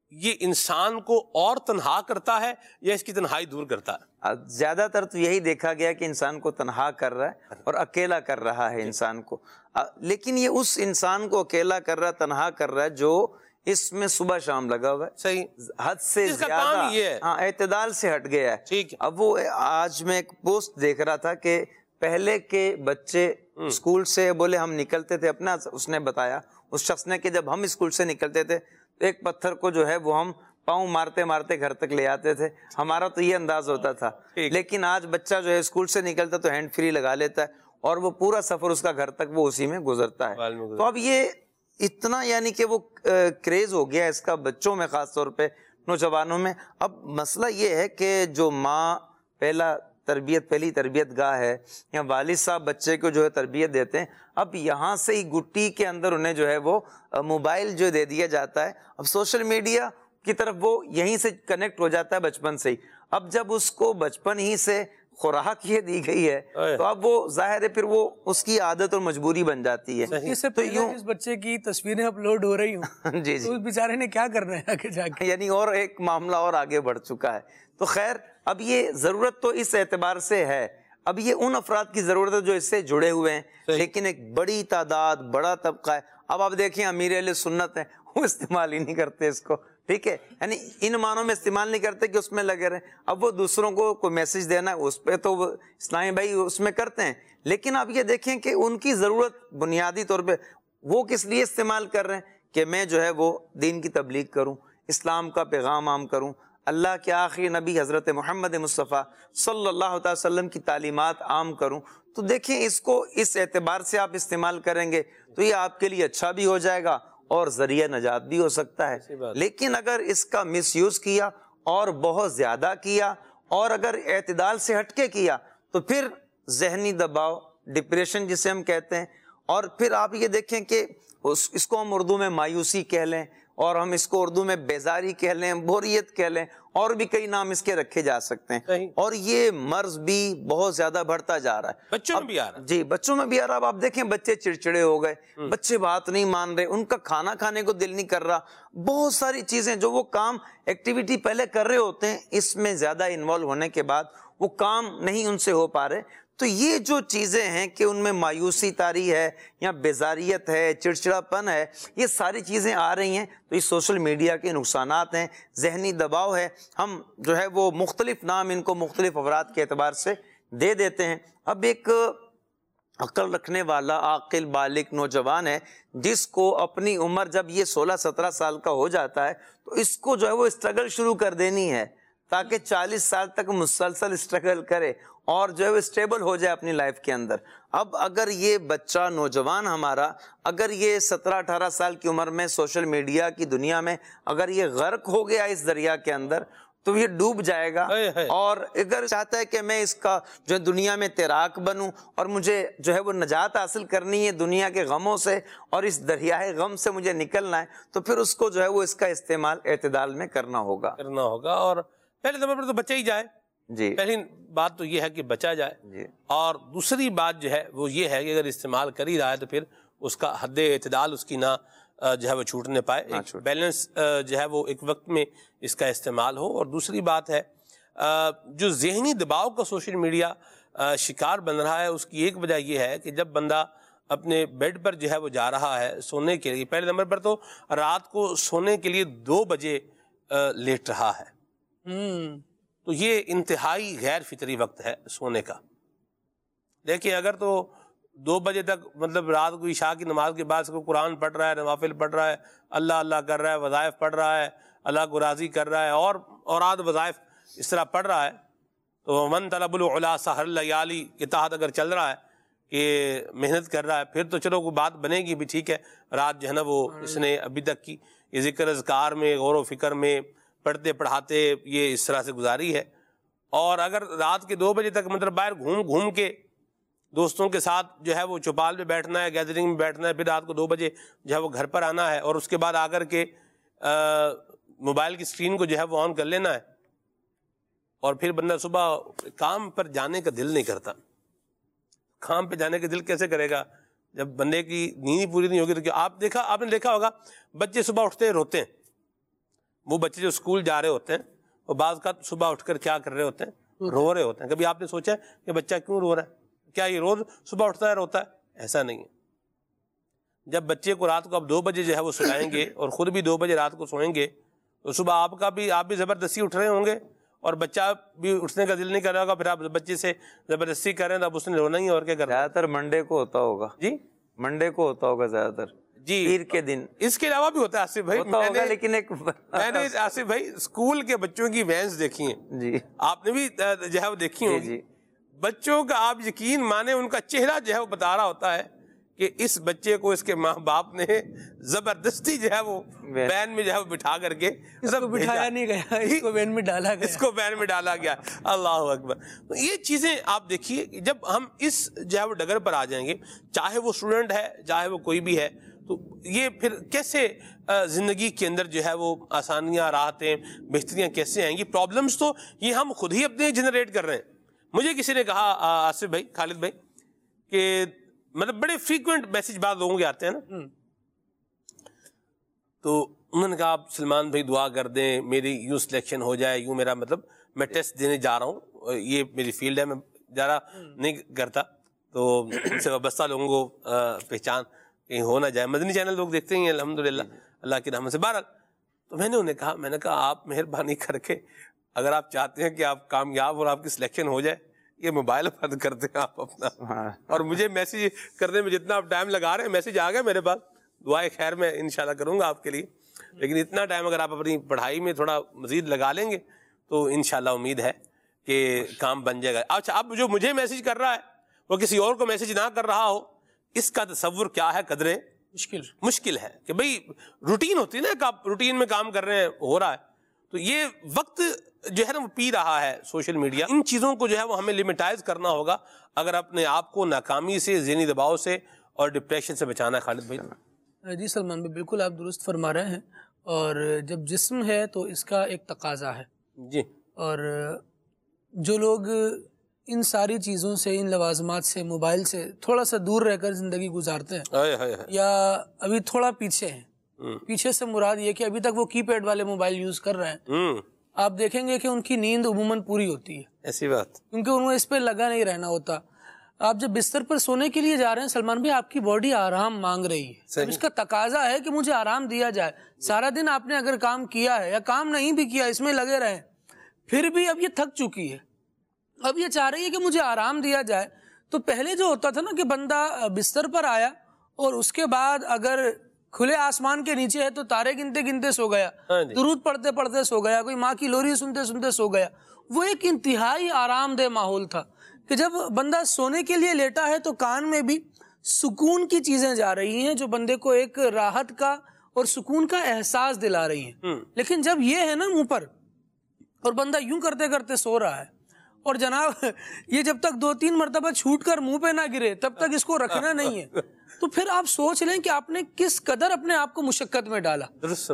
یہ انسان کو اور تنہا کرتا ہے یا اس کی تنہائی دور کرتا ہے؟
زیادہ تر تو یہی دیکھا گیا کہ انسان کو تنہا کر رہا ہے اور اکیلا کر رہا ہے انسان کو. لیکن یہ اس انسان کو اکیلا کر رہا ہے، تنہا کر رہا ہے جو اس میں صبح شام لگا ہوا ہے،
صحیح،
حد سے
اس کا
زیادہ
کام یہ ہے.
ہاں اعتدال سے ہٹ گیا ہے.
ٹھیک ہے.
اب وہ آج میں ایک پوسٹ دیکھ رہا تھا کہ پہلے کے بچے اسکول سے بولے ہم نکلتے تھے، اپنا اس نے بتایا اس شخص نے کہ جب ہم اسکول سے نکلتے تھے تو ایک پتھر کو جو ہے وہ ہم پاؤں مارتے مارتے گھر تک لے آتے تھے، ہمارا تو یہ انداز ہوتا تھا. لیکن آج بچہ جو ہے اسکول سے نکلتا تو ہینڈ فری لگا لیتا ہے اور وہ پورا سفر اس کا گھر تک وہ اسی میں گزرتا ہے. تو اب یہ اتنا یعنی کہ وہ کریز ہو گیا اس کا بچوں میں، خاص طور پہ نوجوانوں میں. اب مسئلہ یہ ہے کہ جو ماں پہلا تربیت پہلی تربیت گاہ ہے یا والد صاحب بچے کو جو ہے تربیت دیتے ہیں، اب یہاں سے ہی گٹی کے اندر انہیں جو ہے وہ موبائل جو دے دیا جاتا ہے. اب سوشل میڈیا کی طرف وہ یہیں سے کنیکٹ ہو جاتا ہے بچپن سے ہی. اب جب اس کو بچپن ہی سے خوراک یہ دی گئی ہے تو اب وہ ظاہر ہے پھر وہ اس کی عادت اور مجبوری بن جاتی ہے.
اس سے پہلے اس بچے کی تصویریں اپلوڈ ہو رہی ہوں
جی جی
اس بیچارے نے کیا کرنا ہے آگے جا کے،
یعنی اور ایک معاملہ اور آگے بڑھ چکا ہے. تو خیر اب یہ ضرورت تو اس اعتبار سے ہے، اب یہ ان افراد کی ضرورت ہے جو اس سے جڑے ہوئے ہیں، لیکن ایک بڑی تعداد بڑا طبقہ ہے. اب آپ دیکھیں امیر اہل سنت ہیں وہ استعمال ہی نہیں کرتے اس کو، ٹھیک ہے، یعنی ان معنوں میں استعمال نہیں کرتے کہ اس میں لگے رہے. اب وہ دوسروں کو کوئی میسج دینا ہے اس پہ تو وہ اسلامی بھائی اس میں کرتے ہیں، لیکن آپ یہ دیکھیں کہ ان کی ضرورت بنیادی طور پہ وہ کس لیے استعمال کر رہے ہیں کہ میں جو ہے وہ دین کی تبلیغ کروں، اسلام کا پیغام عام کروں، اللہ کے آخری نبی حضرت محمد مصطفیٰ صلی اللہ علیہ وسلم کی تعلیمات عام کروں. تو دیکھیں اس کو اس اعتبار سے آپ استعمال کریں گے تو یہ آپ کے لیے اچھا بھی ہو جائے گا اور ذریعہ نجات بھی ہو سکتا ہے. لیکن اگر اس کا مس یوز کیا اور بہت زیادہ کیا اور اگر اعتدال سے ہٹ کے کیا تو پھر ذہنی دباؤ، ڈپریشن جسے ہم کہتے ہیں، اور پھر آپ یہ دیکھیں کہ اس, اس کو ہم اردو میں مایوسی کہہ لیں اور ہم اس کو اردو میں بیزاری کہہ لیں، بوریت کہہ لیں، اور بھی کئی نام اس کے رکھے جا سکتے ہیں. اور یہ مرض بھی بہت زیادہ بڑھتا جا رہا ہے،
بچوں میں بھی آ رہا ہے.
جی بچوں میں بھی آ رہا ہے. اب آپ دیکھیں بچے چڑچڑے ہو گئے، بچے بات نہیں مان رہے، ان کا کھانا کھانے کو دل نہیں کر رہا، بہت ساری چیزیں جو وہ کام ایکٹیویٹی پہلے کر رہے ہوتے ہیں اس میں زیادہ انوالو ہونے کے بعد وہ کام نہیں ان سے ہو پا رہے. تو یہ جو چیزیں ہیں کہ ان میں مایوسی طاری ہے یا بیزاریت ہے، چڑچڑا پن ہے، یہ ساری چیزیں آ رہی ہیں. تو یہ سوشل میڈیا کے نقصانات ہیں، ذہنی دباؤ ہے. ہم جو ہے وہ مختلف نام ان کو مختلف افراد کے اعتبار سے دے دیتے ہیں. اب ایک عقل رکھنے والا عاقل بالغ نوجوان ہے جس کو اپنی عمر جب یہ سولہ سترہ سال کا ہو جاتا ہے تو اس کو جو ہے وہ اسٹرگل شروع کر دینی ہے تاکہ چالیس سال تک مسلسل اسٹرگل کرے اور جو ہے وہ اسٹیبل ہو جائے اپنی لائف کے اندر. اب اگر یہ بچہ نوجوان ہمارا اگر یہ سترہ اٹھارہ سال کی عمر میں سوشل میڈیا کی دنیا میں اگر یہ غرق ہو گیا اس دریا کے اندر تو یہ ڈوب جائے گا. اور اگر چاہتا ہے کہ میں اس کا جو ہے دنیا میں تیراک بنوں اور مجھے جو ہے وہ نجات حاصل کرنی ہے دنیا کے غموں سے اور اس دریائے غم سے مجھے نکلنا ہے تو پھر اس کو جو ہے وہ اس کا استعمال اعتدال میں کرنا ہوگا
کرنا ہوگا اور پہلے نمبر پر تو بچہ ہی جائے.
جی
پہلی بات تو یہ ہے کہ بچا جائے
جی.
اور دوسری بات جو ہے وہ یہ ہے کہ اگر استعمال کر ہی رہا ہے تو پھر اس کا حد اعتدال اس کی نہ جو ہے وہ چھوٹنے پائے، بیلنس جو ہے وہ ایک وقت میں اس کا استعمال ہو. اور دوسری بات ہے جو ذہنی دباؤ کا سوشل میڈیا شکار بن رہا ہے اس کی ایک وجہ یہ ہے کہ جب بندہ اپنے بیڈ پر جو ہے وہ جا رہا ہے سونے کے لیے، پہلے نمبر پر تو رات کو سونے کے لیے دو بجے لیٹ رہا ہے تو یہ انتہائی غیر فطری وقت ہے سونے کا. دیکھیں اگر تو دو بجے تک مطلب رات کو عشاء کی نماز کے بعد کو قرآن پڑھ رہا ہے، نوافل پڑھ رہا ہے، اللہ اللہ کر رہا ہے، وظائف پڑھ رہا ہے، اللہ کو راضی کر رہا ہے اور اوراد وظائف اس طرح پڑھ رہا ہے تو من طلب العلا سحر لیالی کے تحت اگر چل رہا ہے کہ محنت کر رہا ہے پھر تو چلو کوئی بات بنے گی بھی، ٹھیک ہے رات جو ہے نا وہ اس نے ابھی تک کی یہ ذکر اذکار میں غور و فکر میں پڑھتے پڑھاتے یہ اس طرح سے گزاری ہے. اور اگر رات کے دو بجے تک مطلب باہر گھوم گھوم کے دوستوں کے ساتھ جو ہے وہ چوپال پہ بیٹھنا ہے، گیدرنگ میں بیٹھنا ہے، پھر رات کو دو بجے جو ہے وہ گھر پر آنا ہے اور اس کے بعد آ کر کے موبائل کی اسکرین کو جو ہے وہ آن کر لینا ہے اور پھر بندہ صبح کام پر جانے کا دل نہیں کرتا. کام پہ جانے کا دل کیسے کرے گا جب بندے کی نیند پوری نہیں ہوگی؟ تو کیا آپ دیکھا آپ نے دیکھا ہوگا بچے صبح اٹھتے روتے ہیں، وہ بچے جو اسکول جا رہے ہوتے ہیں وہ بعض کا صبح اٹھ کر کیا کر رہے ہوتے ہیں؟ رو رہے ہوتے ہیں. کبھی آپ نے سوچا ہے کہ بچہ کیوں رو رہا ہے؟ کیا یہ روز صبح اٹھتا ہے روتا ہے؟ ایسا نہیں ہے. جب بچے کو رات کو آپ دو بجے جو ہے وہ سلائیں گے اور خود بھی دو بجے رات کو سوئیں گے تو صبح آپ کا بھی آپ بھی زبردستی اٹھ رہے ہوں گے اور بچہ بھی اٹھنے کا دل نہیں کر رہا ہوگا. پھر آپ بچے سے زبردستی کر رہے ہیں تو اب اس نے رونا ہی اور کیا کرنا.
زیادہ تر منڈے کو ہوتا ہوگا.
جی
منڈے کو ہوتا ہوگا زیادہ تر,
جی
پیر کے دن.
اس کے علاوہ بھی ہوتا ہے آصف بھائی.
ہوتا ہوگا لیکن ایک
میں نے آصف بھائی اسکول کے بچوں کی وینس دیکھی ہیں,
جی
آپ نے بھی جو ہے وہ دیکھی ہوگی.
جی
بچوں کا آپ یقین مانیں ان کا چہرہ جو ہے وہ بتا رہا ہوتا ہے کہ اس بچے کو اس کے ماں باپ نے زبردستی جو ہے وہ وین میں جو ہے وہ بٹھا کر کے
اس کو بٹھایا نہیں گیا, اس کو وین میں ڈالا گیا,
اس کو وین میں ڈالا گیا. اللہ اکبر. یہ چیزیں آپ دیکھیے جب ہم اس جو ہے وہ ڈگر پر آ جائیں گے, چاہے وہ اسٹوڈنٹ ہے چاہے وہ کوئی بھی ہے, تو یہ پھر کیسے زندگی کے اندر جو ہے وہ آسانیاں راحتیں بہتریاں کیسے آئیں گی؟ پرابلمز تو یہ ہم خود ہی اپنے جنریٹ کر رہے ہیں. مجھے کسی نے کہا آصف بھائی, خالد بھائی, کہ مطلب بڑے فریکوینٹ میسج بعض لوگوں کے آتے ہیں نا, تو انہوں نے کہا آپ سلمان بھائی دعا کر دیں میری یوں سلیکشن ہو جائے, یوں میرا مطلب میں ٹیسٹ دینے جا رہا ہوں, یہ میری فیلڈ ہے, میں زیادہ نہیں کرتا, تو ان سے وابستہ لوگوں کو پہچان کہیں ہو نہ جائے. مدنی چینل لوگ دیکھتے ہیں الحمدللہ اللہ کی رحمت سے. بہرحال تو میں نے انہیں کہا, میں نے کہا آپ مہربانی کر کے اگر آپ چاہتے ہیں کہ آپ کامیاب اور آپ کی سلیکشن ہو جائے, یہ موبائل بند کر دیں آپ اپنا, اور مجھے میسج کرنے میں جتنا آپ ٹائم لگا رہے ہیں, میسج آ گیا میرے پاس, دعائے خیر میں انشاءاللہ کروں گا آپ کے لیے, لیکن اتنا ٹائم اگر آپ اپنی پڑھائی میں تھوڑا مزید لگا لیں گے تو انشاءاللہ امید ہے کہ کام بن جائے گا. اچھا, اب جو مجھے میسج کر رہا ہے وہ کسی اور کو میسج نہ کر رہا ہو, اس کا تصور کیا ہے قدرے
مشکل
مشکل ہے کہ بھئی روٹین ہوتی ہے نا, کہ آپ روٹین میں کام کر رہے ہیں, ہو رہا ہے, تو یہ وقت جو ہے نا وہ پی رہا ہے سوشل میڈیا. ان چیزوں کو جو ہے وہ ہمیں لمیٹائز کرنا ہوگا اگر اپنے آپ کو ناکامی سے, ذہنی دباؤ سے اور ڈپریشن سے بچانا ہے. خالد بھائی.
جی سلمان بھائی بالکل آپ درست فرما رہے ہیں, اور جب جسم ہے تو اس کا ایک تقاضا ہے.
جی,
اور جو لوگ ان ساری چیزوں سے, ان لوازمات سے, موبائل سے تھوڑا سا دور رہ کر زندگی گزارتے ہیں یا ابھی تھوڑا پیچھے ہیں, پیچھے سے مراد یہ کہ ابھی تک وہ کی پیڈ والے موبائل یوز کر رہے ہیں, آپ دیکھیں گے کہ ان کی نیند عموماً پوری ہوتی ہے.
ایسی بات,
کیونکہ انہیں اس پہ لگا نہیں رہنا ہوتا. آپ جب بستر پر سونے کے لیے جا رہے ہیں سلمان بھائی, آپ کی باڈی آرام مانگ رہی ہے, اب اس کا تقاضا ہے کہ مجھے آرام دیا جائے. سارا دن آپ نے اگر کام کیا ہے یا کام نہیں بھی کیا, اس میں لگے رہے, پھر بھی اب یہ تھک چکی ہے, اب یہ چاہ رہی ہے کہ مجھے آرام دیا جائے. تو پہلے جو ہوتا تھا نا کہ بندہ بستر پر آیا اور اس کے بعد اگر کھلے آسمان کے نیچے ہے تو تارے گنتے گنتے سو گیا, درود پڑھتے پڑھتے سو گیا, کوئی ماں کی لوری سنتے سنتے سو گیا. وہ ایک انتہائی آرام دہ ماحول تھا کہ جب بندہ سونے کے لیے لیٹا ہے تو کان میں بھی سکون کی چیزیں جا رہی ہیں جو بندے کو ایک راحت کا اور سکون کا احساس دلا رہی ہیں. لیکن جب یہ ہے نا منہ پر اور بندہ یوں کرتے کرتے سو رہا ہے, اور جناب یہ جب تک دو تین مرتبہ چھوٹ کر منہ پہ نہ گرے تب تک اس کو رکھنا نہیں ہے, تو پھر آپ سوچ لیں کہ آپ نے کس قدر اپنے آپ کو مشقت میں ڈالا,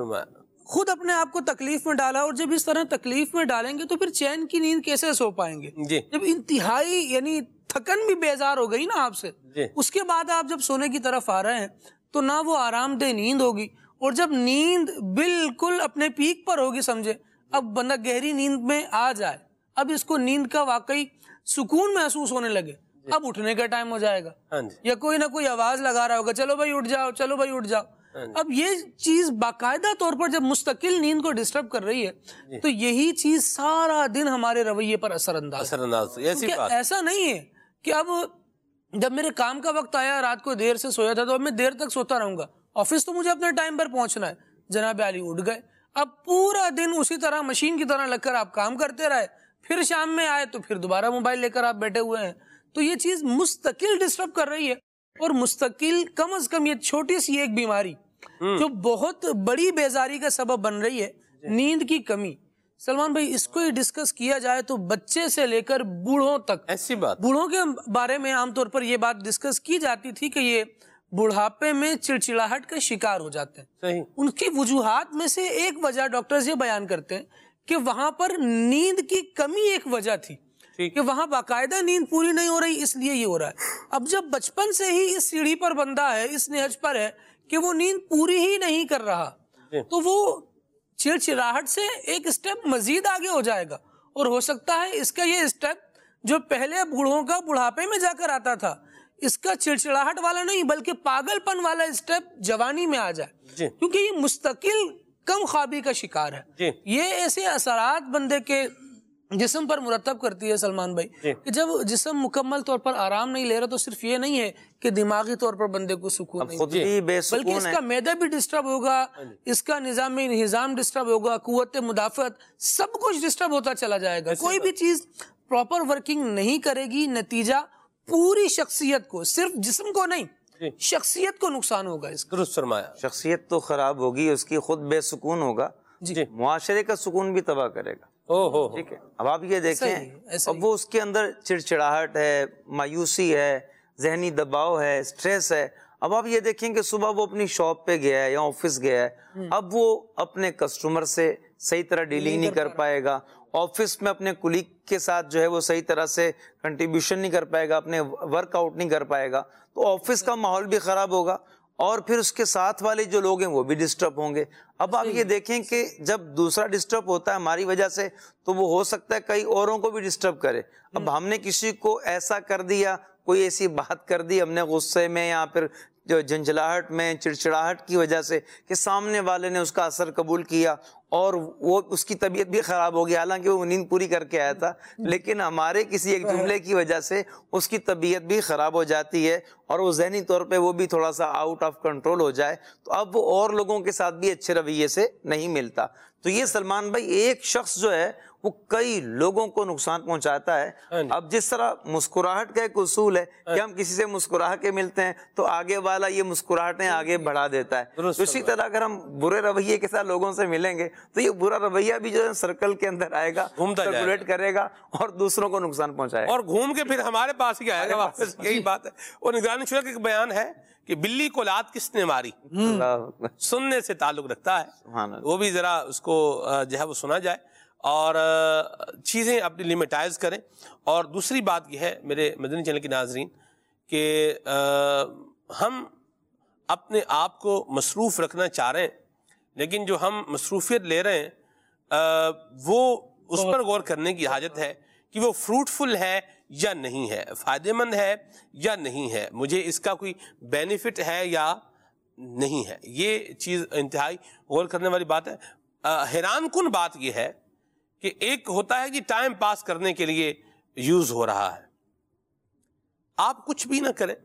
خود اپنے آپ کو تکلیف میں ڈالا. اور جب اس طرح تکلیف میں ڈالیں گے تو پھر چین کی نیند کیسے سو پائیں گے؟ جب انتہائی یعنی تھکن بھی بیزار ہو گئی نا آپ سے, اس کے بعد آپ جب سونے کی طرف آ رہے ہیں تو نہ وہ آرام دہ نیند ہوگی, اور جب نیند بالکل اپنے پیک پر ہوگی, سمجھے اب بندہ گہری نیند میں آ جائے, اب اس کو نیند کا واقعی سکون محسوس ہونے لگے, اب اٹھنے کا ٹائم ہو جائے گا, یا کوئی نہ کوئی آواز لگا رہا ہوگا, چلو بھائی اٹھ جاؤ, چلو بھائی اٹھ جاؤ. اب یہ چیز باقاعدہ طور پر جب مستقل نیند کو ڈسٹرب کر رہی ہے تو یہی چیز سارا دن ہمارے رویے پر اثر انداز ہے. ایسا نہیں ہے کہ اب جب میرے کام کا وقت آیا, رات کو دیر سے سویا تھا تو اب میں دیر تک سوتا رہوں گا, آفس تو مجھے اپنے ٹائم پر پہنچنا ہے. جناب علی اٹھ گئے, اب پورا دن اسی طرح مشین کی طرح لگ کر آپ کام کرتے رہے, پھر شام میں آئے تو پھر دوبارہ موبائل لے کر آپ بیٹھے ہوئے ہیں. تو یہ چیز مستقل ڈسٹرب کر رہی ہے, اور مستقل کم از کم یہ چھوٹی سی ایک بیماری جو بہت بڑی بیزاری کا سبب بن رہی ہے, نیند کی کمی. سلمان بھائی اس کو ہی ڈسکس کیا جائے تو بچے سے لے کر بوڑھوں تک, ایسی بات بوڑھوں کے بارے میں عام طور پر یہ بات ڈسکس کی جاتی تھی کہ یہ بڑھاپے میں چڑچڑاہٹ کا شکار ہو جاتے ہیں. ان کی وجوہات میں سے ایک وجہ ڈاکٹرز یہ بیان کرتے ہیں کہ وہاں پر نیند کی کمی ایک وجہ تھی, کہ وہاں باقاعدہ نیند پوری نہیں ہو رہی, اس لیے یہ ہو رہا ہے. اب جب بچپن سے ہی اس سیڑھی پر بندہ ہے, اس نہج پر ہے کہ وہ نیند پوری ہی نہیں کر رہا, تو وہ چڑچڑاہٹ سے ایک اسٹیپ مزید آگے ہو جائے گا، اور ہو سکتا ہے اس کا یہ اسٹیپ جو پہلے بوڑھوں کا بڑھاپے میں جا کر آتا تھا، اس کا چڑچڑاہٹ والا نہیں بلکہ پاگل پن والا اسٹیپ جوانی میں آ جائے، کیونکہ یہ مستقل کم خوابی کا شکار ہے۔ یہ ایسے اثرات بندے کے جسم پر مرتب کرتی ہے سلمان بھائی کہ جب جسم مکمل طور پر آرام نہیں لے رہا تو صرف یہ نہیں ہے کہ دماغی طور پر بندے کو سکون نہیں، بلکہ اس کا معدہ بھی ڈسٹرب ہوگا، اس کا نظام انہضام ڈسٹرب ہوگا، قوت مدافعت سب کچھ ڈسٹرب ہوتا چلا جائے گا۔ کوئی بھی چیز پراپر ورکنگ نہیں کرے گی، نتیجہ پوری شخصیت کو، صرف جسم کو نہیں، شخصیت کو نقصان ہوگا اس کا۔
درست فرمایا۔
شخصیت تو خراب ہوگی، اس کی خود بے سکون ہوگا، معاشرے کا سکون بھی تباہ کرے گا۔ ٹھیک ہے، اب آپ یہ دیکھیں، اب وہ اس کے اندر چڑچڑاہٹ ہے، مایوسی ہے، ذہنی دباؤ ہے، سٹریس ہے۔ اب آپ یہ دیکھیں کہ صبح وہ اپنی شاپ پہ گیا ہے یا آفس گیا ہے، اب وہ اپنے کسٹمر سے صحیح طرح ڈیلنگ نہیں کر پائے گا، آفس میں اپنے کولیگ کے ساتھ جو ہے وہ صحیح طرح سے کنٹریبیوشن نہیں کر پائے گا، اپنے ورک آؤٹ نہیں کر پائے گا، تو آفس کا ماحول بھی خراب ہوگا، اور پھر اس کے ساتھ والے جو لوگ ہیں وہ بھی ڈسٹرب ہوں گے۔ اب آپ یہ دیکھیں کہ جب دوسرا ڈسٹرب ہوتا ہے ہماری وجہ سے تو وہ ہو سکتا ہے کئی اوروں کو بھی ڈسٹرب کرے۔ اب ہم نے کسی کو ایسا کر دیا، کوئی ایسی بات کر دی ہم نے غصے میں یا پھر جو جھنجھلاہٹ میں، چڑچڑاہٹ کی وجہ سے، کہ سامنے والے نے اس کا اثر قبول کیا اور وہ اس کی طبیعت بھی خراب ہو گئی، حالانکہ وہ نیند پوری کر کے آیا تھا، لیکن ہمارے کسی ایک جملے کی وجہ سے اس کی طبیعت بھی خراب ہو جاتی ہے اور وہ ذہنی طور پہ وہ بھی تھوڑا سا آؤٹ آف کنٹرول ہو جائے، تو اب وہ اور لوگوں کے ساتھ بھی اچھے رویے سے نہیں ملتا۔ تو یہ سلمان بھائی ایک شخص جو ہے وہ کئی لوگوں کو نقصان پہنچاتا ہے۔ اب جس طرح مسکراہٹ کا ایک اصول ہے کہ ہم کسی سے مسکرا کے ملتے ہیں تو آگے والا یہ مسکراہٹیں آگے بڑھا دیتا ہے، اسی طرح اگر ہم برے رویے کے ساتھ لوگوں سے ملیں گے تو یہ برا رویہ بھی جو ہے سرکل کے اندر آئے گا، سرکولیٹ کرے گا اور دوسروں کو نقصان پہنچائے گا، اور
گھوم کے پھر ہمارے پاس ہی آئے گا واپس۔ یہی بات ہے۔ اور نگران شورا کا ایک بیان ہے کہ بلی کو لات کس نے ماری، سننے سے تعلق رکھتا ہے، وہ بھی ذرا اس کو جو ہے وہ سنا جائے اور چیزیں اپنی لمیٹائز کریں۔ اور دوسری بات یہ ہے میرے مدنی چینل کے ناظرین کہ ہم اپنے آپ کو مصروف رکھنا چاہ رہے ہیں، لیکن جو ہم مصروفیت لے رہے ہیں وہ اس پر غور کرنے کی حاجت ہے کہ وہ فروٹفل ہے یا نہیں ہے، فائدہ مند ہے یا نہیں ہے، مجھے اس کا کوئی بینیفٹ ہے یا نہیں ہے۔ یہ چیز انتہائی غور کرنے والی بات ہے۔ حیران کن بات یہ ہے کہ ایک ہوتا ہے کہ ٹائم پاس کرنے کے لیے یوز ہو رہا ہے، آپ کچھ بھی نہ کریں،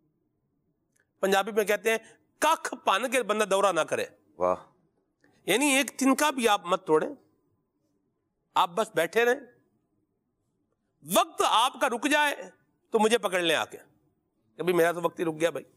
پنجابی میں کہتے ہیں ککھ پن کے بندہ دورہ نہ کرے،
واہ،
یعنی ایک تنکا بھی آپ مت توڑیں، آپ بس بیٹھے رہیں، وقت آپ کا رک جائے تو مجھے پکڑ لیں آ کے، کبھی میرا تو وقت ہی رک گیا بھائی۔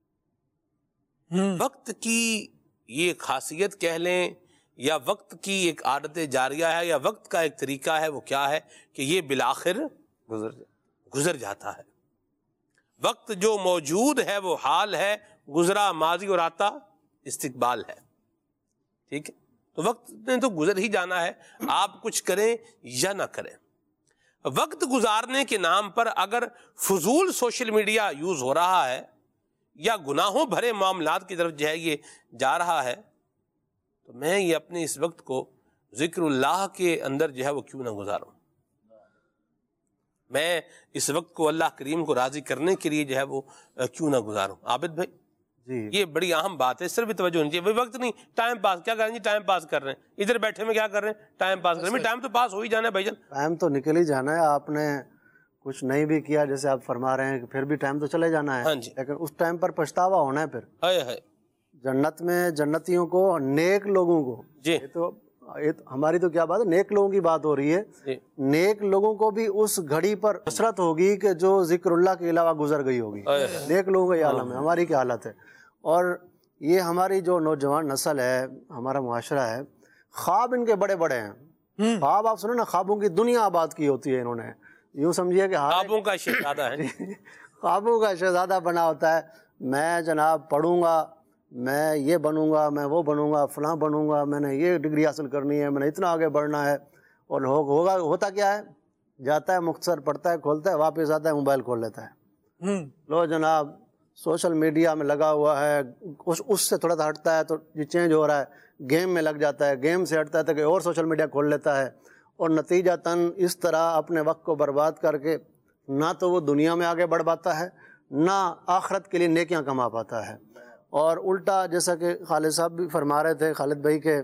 وقت کی یہ خاصیت کہہ لیں یا وقت کی ایک عادت جاریہ ہے یا وقت کا ایک طریقہ ہے، وہ کیا ہے کہ یہ بالآخر
گزر
گزر جاتا ہے۔ وقت جو موجود ہے وہ حال ہے، گزرا ماضی اور آتا استقبال ہے، ٹھیک ہے؟ تو وقت نے تو گزر ہی جانا ہے، آپ کچھ کریں یا نہ کریں۔ وقت گزارنے کے نام پر اگر فضول سوشل میڈیا یوز ہو رہا ہے یا گناہوں بھرے معاملات کی طرف جو ہے یہ جا رہا ہے، تو میں یہ اپنے اس وقت کو ذکر اللہ کے اندر جو ہے وہ کیوں نہ گزاروں، میں اس وقت کو اللہ کریم کو راضی کرنے کے لیے جو ہے وہ کیوں نہ گزاروں۔ عابد بھائی
جی
یہ بڑی اہم بات ہے، صرف توجہ ہونی چاہیے۔ وقت نہیں، ٹائم پاس کیا کریں جی، ٹائم پاس کر رہے ہیں، ادھر بیٹھے میں کیا کر رہے ہیں، ٹائم پاس کر رہے ہیں۔ ٹائم تو پاس ہو ہی جانا ہے بھائی جان،
ٹائم تو نکل ہی جانا ہے، آپ نے کچھ نہیں بھی کیا جیسے آپ فرما رہے ہیں کہ پھر بھی ٹائم تو چلے جانا ہے،
ہاں جی،
لیکن اس ٹائم پر پچھتاوا ہونا ہے۔ پھر
ہائے ہائے
جنت میں جنتیوں کو، نیک لوگوں کو،
جی
یہ تو یہ تو ہماری تو کیا بات ہے، نیک لوگوں کی بات ہو رہی ہے،
جی،
نیک لوگوں کو بھی اس گھڑی پر حسرت ہوگی کہ جو ذکر اللہ کے علاوہ گزر گئی ہوگی۔ نیک لوگوں کا یہ عالم ہے، ہماری کیا حالت ہے۔ اور یہ ہماری جو نوجوان نسل ہے، ہمارا معاشرہ ہے، خواب ان کے بڑے بڑے ہیں، خواب آپ سنو نا، خوابوں کی دنیا آباد کی ہوتی ہے انہوں نے، یوں سمجھیے کہ
خوابوں کا شہزادہ ہے،
خوابوں کا شہزادہ بنا ہوتا ہے، میں جناب پڑھوں گا، میں یہ بنوں گا، میں وہ بنوں گا، فلاں بنوں گا، میں نے یہ ڈگری حاصل کرنی ہے، میں نے اتنا آگے بڑھنا ہے، اور ہوگا ہوتا کیا ہے، جاتا ہے مختصر پڑھتا ہے، کھولتا ہے، واپس آتا ہے، موبائل کھول لیتا ہے، لو جناب سوشل میڈیا میں لگا ہوا ہے، اس اس سے تھوڑا سا ہٹتا ہے تو یہ چینج ہو رہا ہے، گیم میں لگ جاتا ہے، گیم سے ہٹتا ہے تو کہ اور سوشل میڈیا کھول لیتا ہے، اور نتیجتاً اس طرح اپنے وقت کو برباد کر کے نہ تو وہ دنیا میں آگے بڑھ پاتا ہے، نہ آخرت کے لیے نیکیاں کما پاتا ہے۔ اور الٹا جیسا کہ خالد صاحب بھی فرما رہے تھے، خالد بھائی، کہ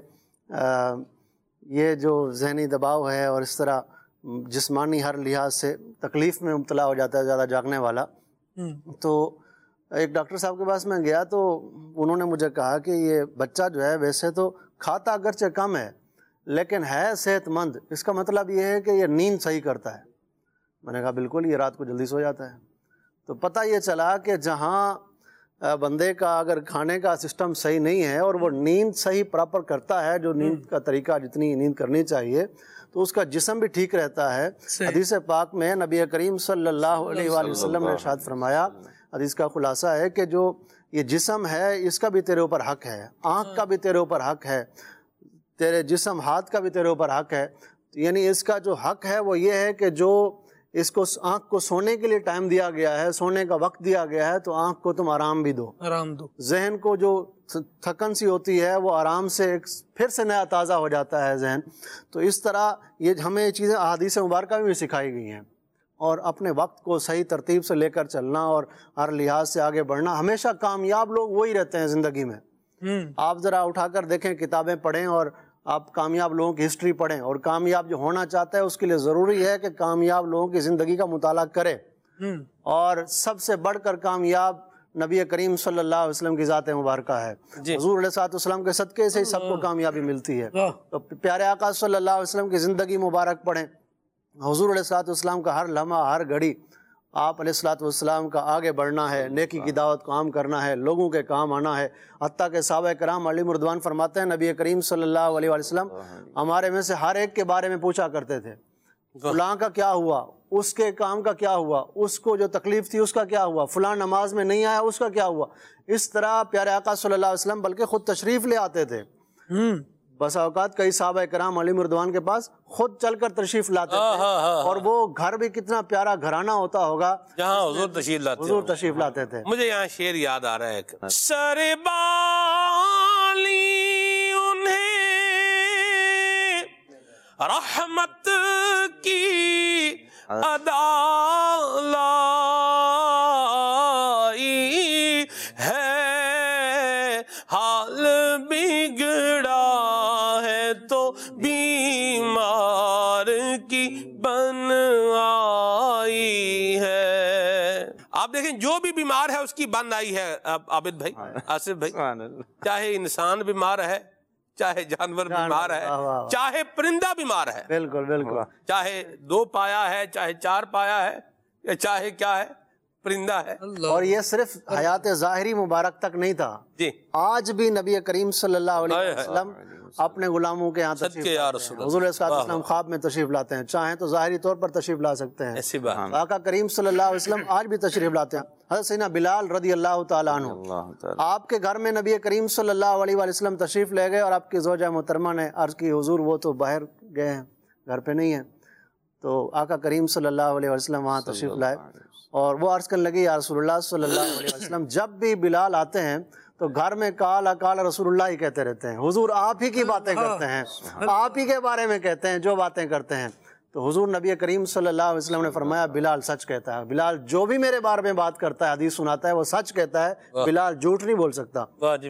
یہ جو ذہنی دباؤ ہے اور اس طرح جسمانی ہر لحاظ سے تکلیف میں مبتلا ہو جاتا ہے زیادہ جاگنے والا۔ تو ایک ڈاکٹر صاحب کے پاس میں گیا تو انہوں نے مجھے کہا کہ یہ بچہ جو ہے ویسے تو کھاتا اگرچہ کم ہے لیکن ہے صحت مند، اس کا مطلب یہ ہے کہ یہ نیند صحیح کرتا ہے۔ میں نے کہا بالکل، یہ رات کو جلدی سو جاتا ہے۔ تو پتہ یہ چلا کہ جہاں بندے کا اگر کھانے کا سسٹم صحیح نہیں ہے اور وہ نیند صحیح پراپر کرتا ہے، جو نیند کا طریقہ جتنی نیند کرنی چاہیے، تو اس کا جسم بھی ٹھیک رہتا ہے۔ حدیث پاک میں نبی کریم صلی اللہ علیہ وآلہ وسلم نے ارشاد فرمایا، حدیث کا خلاصہ ہے کہ جو یہ جسم ہے اس کا بھی تیرے اوپر حق ہے، آنکھ کا بھی تیرے اوپر حق ہے، تیرے جسم ہاتھ کا بھی تیرے اوپر حق ہے۔ یعنی اس کا جو حق ہے وہ یہ ہے کہ جو اس کو آنکھ کو سونے کے لیے ٹائم دیا گیا ہے، سونے کا وقت دیا گیا ہے، تو آنکھ کو تم آرام بھی دو،
آرام دو۔
ذہن کو جو تھکن سی ہوتی ہے وہ آرام سے ایک پھر سے نیا تازہ ہو جاتا ہے ذہن۔ تو اس طرح یہ ہمیں یہ چیزیں احادیث مبارکہ میں بھی سکھائی گئی ہیں، اور اپنے وقت کو صحیح ترتیب سے لے کر چلنا اور ہر لحاظ سے آگے بڑھنا۔ ہمیشہ کامیاب لوگ وہی رہتے ہیں زندگی میں۔ آپ ذرا اٹھا کر دیکھیں، کتابیں پڑھیں اور آپ کامیاب لوگوں کی ہسٹری پڑھیں، اور کامیاب جو ہونا چاہتا ہے اس کے لیے ضروری ہے کہ کامیاب لوگوں کی زندگی کا مطالعہ کرے۔ اور سب سے بڑھ کر کامیاب نبی کریم صلی اللہ علیہ وسلم کی ذات مبارکہ ہے۔ حضور علیہ الصلوۃ والسلام کے صدقے سے ہی سب کو کامیابی ملتی ہے۔ تو پیارے آقا صلی اللہ علیہ وسلم کی زندگی مبارک پڑھیں، حضور علیہ الصلوۃ والسلام کا ہر لمحہ ہر گھڑی آپ علیہ الصلوۃ والسلام کا آگے بڑھنا ہے، نیکی کی دعوت کو عام کرنا ہے، لوگوں کے کام آنا ہے۔ حتیٰ کہ صحابہ کرام علیہم رضوان فرماتے ہیں، نبی کریم صلی اللہ علیہ وسلم ہمارے میں سے ہر ایک کے بارے میں پوچھا کرتے تھے، فلاں کا کیا ہوا، اس کے کام کا کیا ہوا، اس کو جو تکلیف تھی اس کا کیا ہوا، فلاں نماز میں نہیں آیا اس کا کیا ہوا۔ اس طرح پیارے آقا صلی اللہ علیہ وسلم بلکہ خود تشریف لے آتے تھے۔ بسا اوقات کئی صحابہ کرام علیہم رضوان کے پاس خود چل کر تشریف لاتے تھے، اور وہ گھر بھی کتنا پیارا گھرانہ ہوتا ہوگا
جہاں حضور تشریف لاتے
حضور تشریف لاتے تھے۔
مجھے یہاں شعر یاد آ رہا ہے، سر بالی انہیں رحمت کی ادا لائی ہے، حال بگڑا ہے تو بیمار کی بن آئی ہے۔ آپ دیکھیں جو بھی بیمار ہے اس کی بن آئی ہے۔ عابد بھائی، آصف بھائی، چاہے انسان بیمار ہے، چاہے جانور بیمار ہے، چاہے پرندہ بیمار ہے،
بالکل بالکل،
چاہے دو پایا ہے، چاہے چار پایا ہے، یا چاہے کیا ہے، پرندہ ہے۔
اور یہ صرف حیات ظاہری مبارک تک نہیں تھا،
جی
آج بھی نبی کریم صلی اللہ علیہ وسلم اپنے غلاموں کے یہاں تشریف
یا
لاتے
رسول
ہیں۔
اللہ،
حضور علیہ السلام خواب میں تشریف لاتے ہیں، چاہیں تو ظاہری طور پر تشریف لا سکتے ہیں۔
ایسی بات
آقا کریم صلی اللہ علیہ وسلم آج بھی تشریف لاتے ہیں۔ حضرت سیدنا بلال رضی اللہ تعالیٰ عنہ، آپ کے گھر میں نبی کریم صلی اللہ علیہ وسلم تشریف لے گئے، اور آپ کی زوجہ محترمہ نے عرض کی، حضور وہ تو باہر گئے ہیں، گھر پہ نہیں ہیں۔ تو آقا کریم صلی اللہ علیہ وسلم وہاں تشریف لائے، اور وہ عرض کرنے لگی، یا رسول اللہ صلی اللہ علیہ وسلم، جب بھی بلال آتے ہیں تو گھر میں کالا کالا رسول اللہ ہی کہتے رہتے ہیں، حضور آپ ہی کی باتیں کرتے ہیں، آپ ہی کے بارے میں کہتے ہیں جو باتیں کرتے ہیں۔ تو حضور نبی کریم صلی اللہ علیہ وسلم نے فرمایا، بلال سچ کہتا ہے، بلال جو بھی میرے بارے میں بات کرتا ہے، حدیث سناتا ہے، وہ سچ کہتا ہے، بلال جھوٹ نہیں بول سکتا۔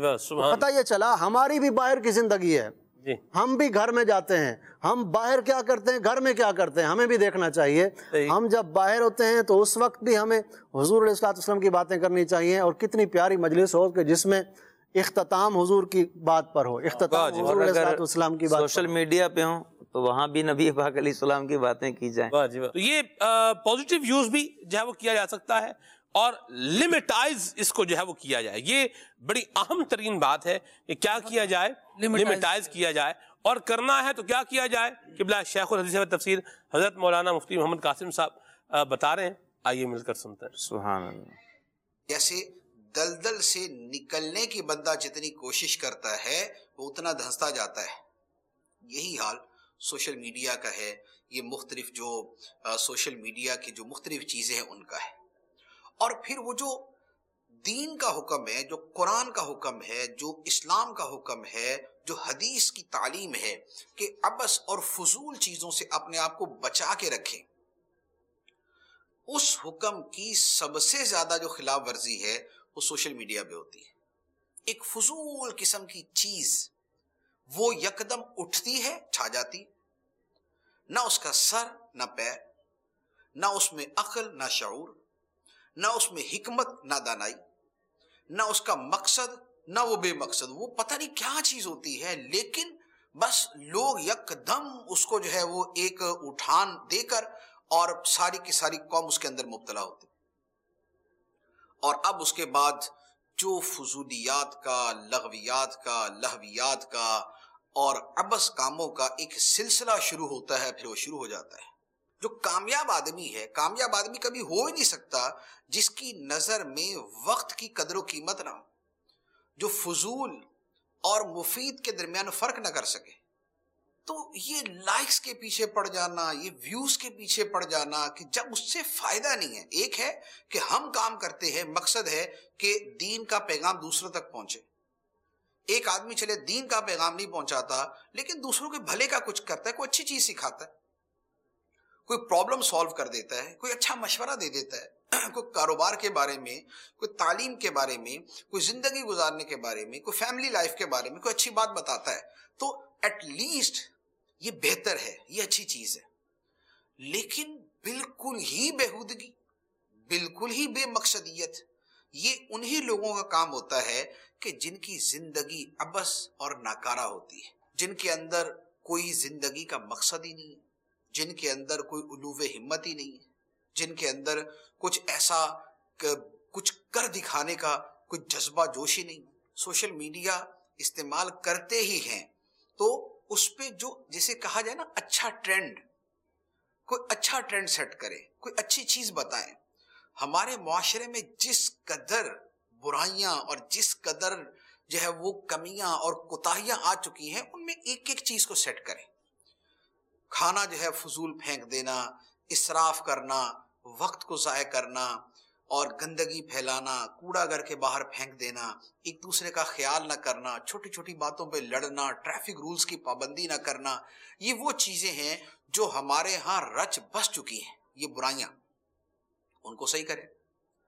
پتہ یہ چلا ہماری بھی باہر کی زندگی ہے، ہم بھی گھر میں جاتے ہیں، ہم باہر کیا کرتے ہیں، گھر میں کیا کرتے ہیں، ہمیں بھی دیکھنا چاہیے۔ ہم جب باہر ہوتے ہیں تو اس وقت بھی ہمیں حضور علیہ الصلوۃ والسلام کی باتیں کرنی چاہیے، اور کتنی پیاری مجلس ہو کہ جس میں اختتام حضور کی بات پر ہو، اختتام حضور علیہ الصلوۃ والسلام کی بات پر۔
سوشل میڈیا پہ ہوں تو وہاں بھی نبی پاک علیہ السلام کی باتیں کی جائیں۔
تو یہ پازیٹیو یوز بھی جو ہے وہ کیا جا سکتا ہے، اور لمیٹائز اس کو جو ہے وہ کیا جائے۔ یہ بڑی اہم ترین بات ہے کہ کیا کیا جائے، لمیٹائز کیا جائے، اور کرنا ہے تو کیا کیا جائے۔ قبلہ شیخ الحدیث و تفسیر حضرت مولانا مفتی محمد قاسم صاحب بتا رہے ہیں، آئیے مل کر سنتے ہیں۔
سبحان اللہ۔
جیسے دلدل سے نکلنے کی بندہ جتنی کوشش کرتا ہے وہ اتنا دھنستا جاتا ہے، یہی حال سوشل میڈیا کا ہے۔ یہ مختلف جو سوشل میڈیا کی جو مختلف چیزیں ہیں ان کا ہے، اور پھر وہ جو دین کا حکم ہے، جو قرآن کا حکم ہے، جو اسلام کا حکم ہے، جو حدیث کی تعلیم ہے کہ عبث اور فضول چیزوں سے اپنے آپ کو بچا کے رکھیں، اس حکم کی سب سے زیادہ جو خلاف ورزی ہے وہ سوشل میڈیا پہ ہوتی ہے۔ ایک فضول قسم کی چیز وہ یکدم اٹھتی ہے، چھا جاتی، نہ اس کا سر نہ پیر، نہ اس میں عقل نہ شعور، نہ اس میں حکمت نہ دانائی، نہ اس کا مقصد نہ وہ بے مقصد، وہ پتہ نہیں کیا چیز ہوتی ہے، لیکن بس لوگ یکدم اس کو جو ہے وہ ایک اٹھان دے کر اور ساری کی ساری قوم اس کے اندر مبتلا ہوتی، اور اب اس کے بعد جو فضولیات کا، لغویات کا، لہویات کا اور عبث کاموں کا ایک سلسلہ شروع ہوتا ہے، پھر وہ شروع ہو جاتا ہے۔ جو کامیاب آدمی ہے، کامیاب آدمی کبھی ہو ہی نہیں سکتا جس کی نظر میں وقت کی قدر و قیمت نہ ہو، جو فضول اور مفید کے درمیان فرق نہ کر سکے۔ تو یہ لائکس کے پیچھے پڑ جانا، یہ ویوز کے پیچھے پڑ جانا کہ جب اس سے فائدہ نہیں ہے۔ ایک ہے کہ ہم کام کرتے ہیں، مقصد ہے کہ دین کا پیغام دوسروں تک پہنچے۔ ایک آدمی چلے دین کا پیغام نہیں پہنچاتا لیکن دوسروں کے بھلے کا کچھ کرتا ہے، کوئی اچھی چیز سکھاتا ہے، کوئی پرابلم سالو کر دیتا ہے، کوئی اچھا مشورہ دے دیتا ہے، کوئی کاروبار کے بارے میں، کوئی تعلیم کے بارے میں، کوئی زندگی گزارنے کے بارے میں، کوئی فیملی لائف کے بارے میں کوئی اچھی بات بتاتا ہے، تو ایٹ لیسٹ یہ بہتر ہے، یہ اچھی چیز ہے۔ لیکن بالکل ہی بےہودگی، بالکل ہی بے مقصدیت، یہ انہی لوگوں کا کام ہوتا ہے کہ جن کی زندگی عبث اور ناکارہ ہوتی ہے، جن کے اندر کوئی زندگی کا مقصد ہی نہیں ہے، جن کے اندر کوئی علو ہمت ہی نہیں ہے، جن کے اندر کچھ ایسا کچھ کر دکھانے کا کوئی جذبہ جوشی نہیں۔ سوشل میڈیا استعمال کرتے ہی ہیں تو اس پہ جو جسے کہا جائے نا اچھا ٹرینڈ، کوئی اچھا ٹرینڈ سیٹ کرے، کوئی اچھی چیز بتائیں۔ ہمارے معاشرے میں جس قدر برائیاں اور جس قدر جو ہے وہ کمیاں اور کوتاہیاں آ چکی ہیں، ان میں ایک ایک چیز کو سیٹ کریں۔ کھانا جو ہے فضول پھینک دینا، اسراف کرنا، وقت کو ضائع کرنا اور گندگی پھیلانا، کوڑا گھر کے باہر پھینک دینا، ایک دوسرے کا خیال نہ کرنا، چھوٹی چھوٹی باتوں پہ لڑنا، ٹریفک رولز کی پابندی نہ کرنا، یہ وہ چیزیں ہیں جو ہمارے ہاں رچ بس چکی ہیں۔ یہ برائیاں، ان کو صحیح کریں۔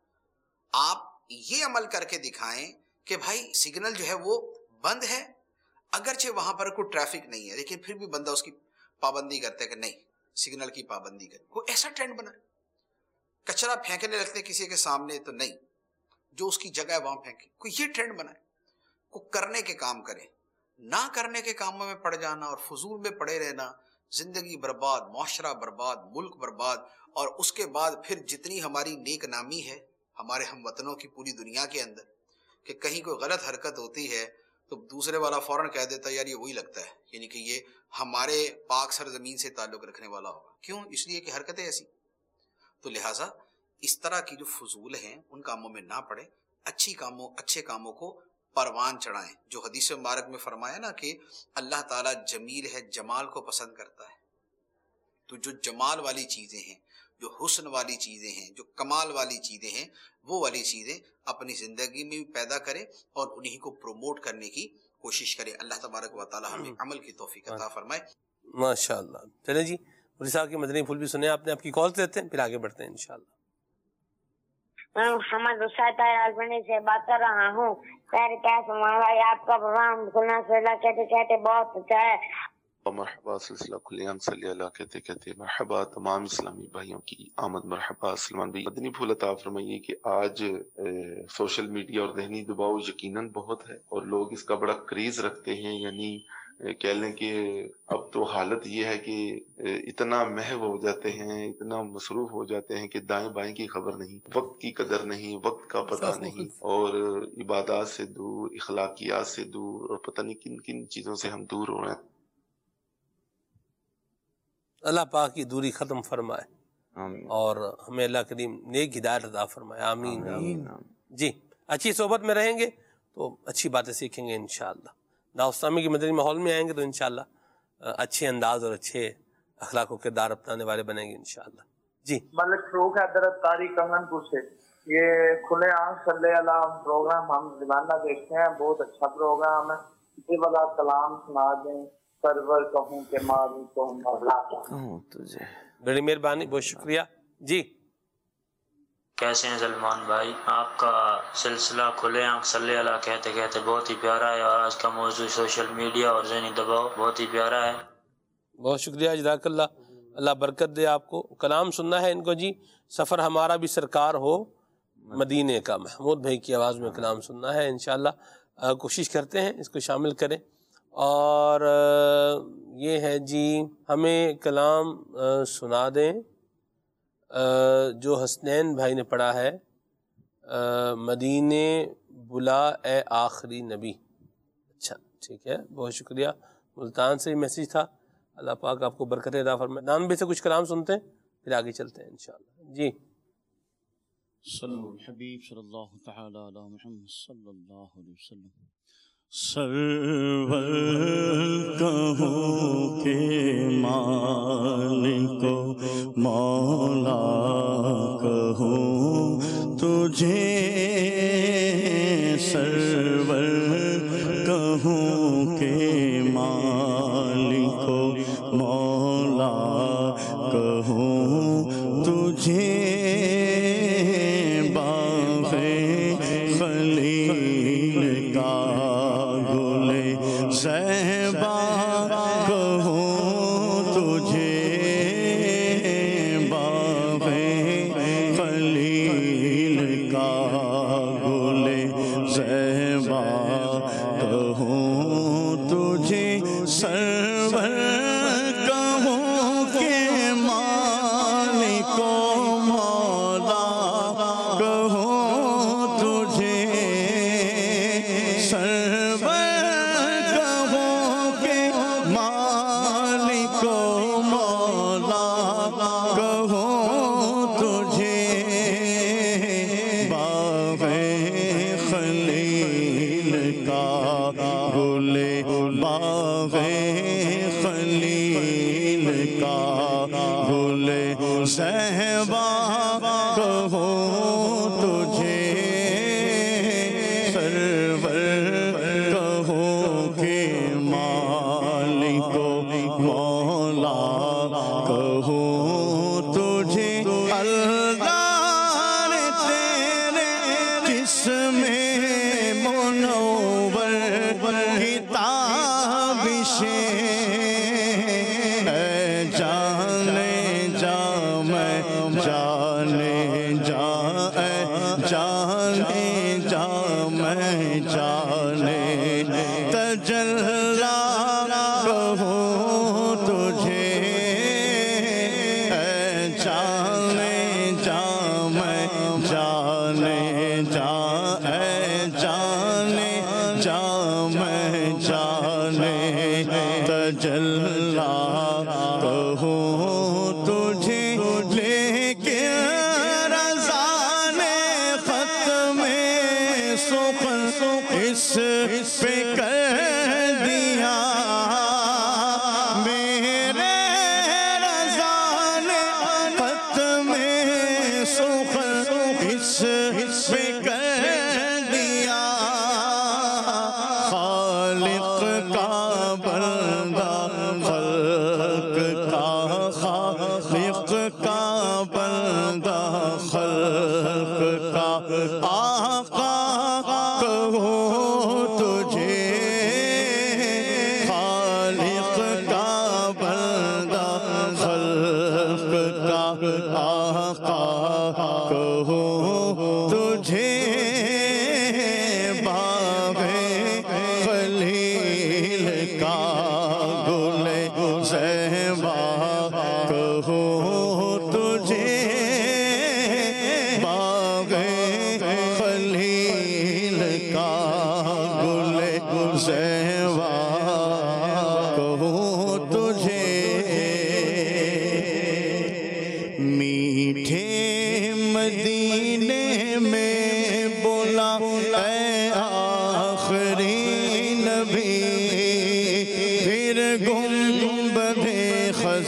آپ یہ عمل کر کے دکھائیں کہ بھائی سگنل جو ہے وہ بند ہے، اگرچہ وہاں پر کوئی ٹریفک نہیں ہے لیکن پھر بھی بندہ اس کی پابندی کرتا ہے کہ نہیں سگنل کی پابندی کرے۔ کوئی ایسا ٹرینڈ بنائے۔ کچرا پھینکنے لگتے کسی کے سامنے تو نہیں، جو اس کی جگہ ہے وہاں پھینکے۔ کوئی یہ ٹرینڈ بنائے، کوئی کرنے کے کام کرے، نہ کرنے کے کاموں میں پڑ جانا اور فضول میں پڑے رہنا، زندگی برباد، معاشرہ برباد، ملک برباد، اور اس کے بعد پھر جتنی ہماری نیک نامی ہے ہمارے ہم وطنوں کی پوری دنیا کے اندر کہ کہیں کوئی غلط حرکت ہوتی ہے تو دوسرے والا فوراً کہہ دیتا ہے یار یہ وہی لگتا ہے، یعنی کہ یہ ہمارے پاک سرزمین سے تعلق رکھنے والا ہوگا۔ کیوں؟ اس لیے کہ حرکتیں ایسی۔ تو لہٰذا اس طرح کی جو فضول ہیں ان کاموں میں نہ پڑے، اچھی کاموں اچھے کاموں کو پروان چڑھائیں۔ جو حدیث مبارک میں فرمایا نا کہ اللہ تعالیٰ جمیل ہے، جمال کو پسند کرتا ہے، تو جو جمال والی چیزیں ہیں، جو حسن والی چیزیں ہیں، جو کمال والی چیزیں ہیں، وہ والی چیزیں اپنی زندگی میں بھی پیدا کرے اور انہی کو پروموٹ کرنے کی کوشش کرے۔ اللہ تبارک و تعالی ہمیں عمل کی توفیق عطا فرمائے۔
ماشاء اللہ۔ چلیں جی، مفتی صاحب کی مدنی پھول بھی سنیں آپ نے، آپ کی کال دیتے ہیں پھر آگے بڑھتے ہیں انشاءاللہ۔
میں محمد حسین آلبنی سے بات کر رہا ہوں۔ پہلے کیا سمجھا آپ کا پروگرام کھلنا سلا کہتے کہتے بہت اچھا ہے۔
مرحبا سلسلہ کلیان صلی اللہ کہتے کہتے مرحبا تمام اسلامی بھائیوں کی آمد مرحبا۔ سلمان بھائی مدنی پھول عطا فرمائیے کہ آج سوشل میڈیا اور ذہنی دباؤ یقیناً بہت ہے اور لوگ اس کا بڑا کریز رکھتے ہیں، یعنی کہہ لیں کہ اب تو حالت یہ ہے کہ اتنا محو ہو جاتے ہیں، اتنا مصروف ہو جاتے ہیں کہ دائیں بائیں کی خبر نہیں، وقت کی قدر نہیں، وقت کا پتہ نہیں، اور عبادات سے دور، اخلاقیات سے دور، اور پتہ نہیں کن کن چیزوں سے ہم دور ہو رہے ہیں۔
اللہ پاک کی دوری ختم فرمائے اور ہمیں اللہ کریم نیک ہدایت عطا فرمائے، آمین, آمین, آمین۔ جی، اچھی صحبت میں رہیں گے تو اچھی باتیں سیکھیں گے انشاءاللہ۔ دعوت اسلامی کے مدنی ماحول میں آئیں گے تو انشاءاللہ اچھے انداز اور اچھے اخلاق و کردار اپنانے والے بنیں گے انشاءاللہ۔ جی،
ملک فروخ حضرت طارق کنگن پور سے یہ کھلے آنکھ صلی اللہ پروگرام ہم روزانہ دیکھتے ہیں، بہت اچھا پروگرام ہے، اسی والا کلام سنا دیں، سرور کہوں کہ مالک کو مولا کہوں
تجھے.
بڑی مہربانی، بہت شکریہ. جی
کیسے ہیں سلمان بھائی؟ آپ کا سلسلہ کھلے آنکھ صلی اللہ کہتے کہتے بہت ہی پیارا ہے، اور آج کا موضوع سوشل میڈیا اور ذہنی دباؤ بہت ہی پیارا ہے.
بہت شکریہ، جزاک اللہ، اللہ برکت دے آپ کو. کلام سننا ہے ان کو جی. سفر ہمارا بھی سرکار ہو مدینے کا، محمود بھائی کی آواز میں کلام سننا ہے انشاءاللہ. کوشش کرتے ہیں اس کو شامل کریں. اور یہ ہے جی، ہمیں کلام سنا دیں جو حسنین بھائی نے پڑھا ہے، مدینے بلا اے آخری نبی. اچھا ٹھیک ہے، بہت شکریہ. ملتان سے میسیج تھا. اللہ پاک آپ کو برکت عطا فرمائے. نانوے سے کچھ کلام سنتے ہیں پھر آگے چلتے ہیں انشاءاللہ. جی
صلو الحبیب صلی اللہ تعالی علی محمد صلی اللہ علیہ وسلم. سرور کہوں کہ مالک و مولا کہوں تجھے، سرور کہوں کہ مالک و مولا کہوں تجھے،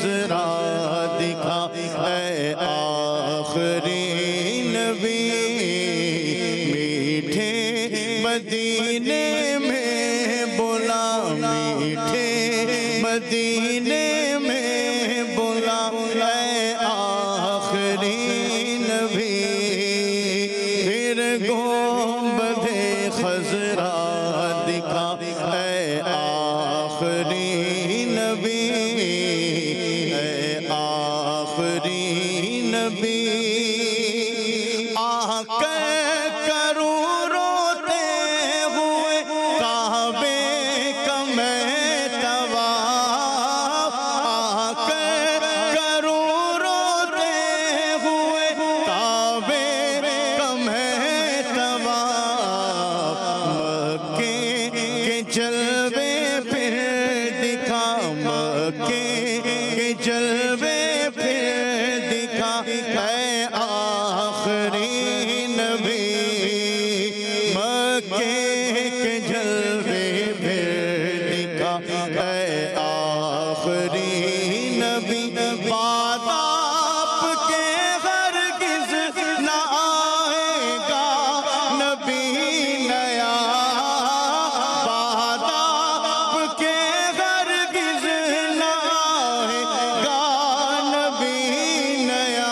خزرا دکھا اے آخری نبی
مدینے میں بلا اے آخری نبی، پھر گنبد خضرا دکھا اے آخری نبی، اے آخری نبی، آ کر کروں روتے ہوئے کعبے کا میں طواف، آ کر کروں روتے ہوئے کعبے کا میں طواف، مکے کے جلوے پھر دکھا، مکے کے جلوے پھر دکھا اے آخری نبی، مکے کے جلوے پھر دکھا اے آخری نبی، بعد آپ کے ہرگز نہ آئے گا نبی نیا، بعد آپ کے ہرگز نہ آئے گا نبی نیا،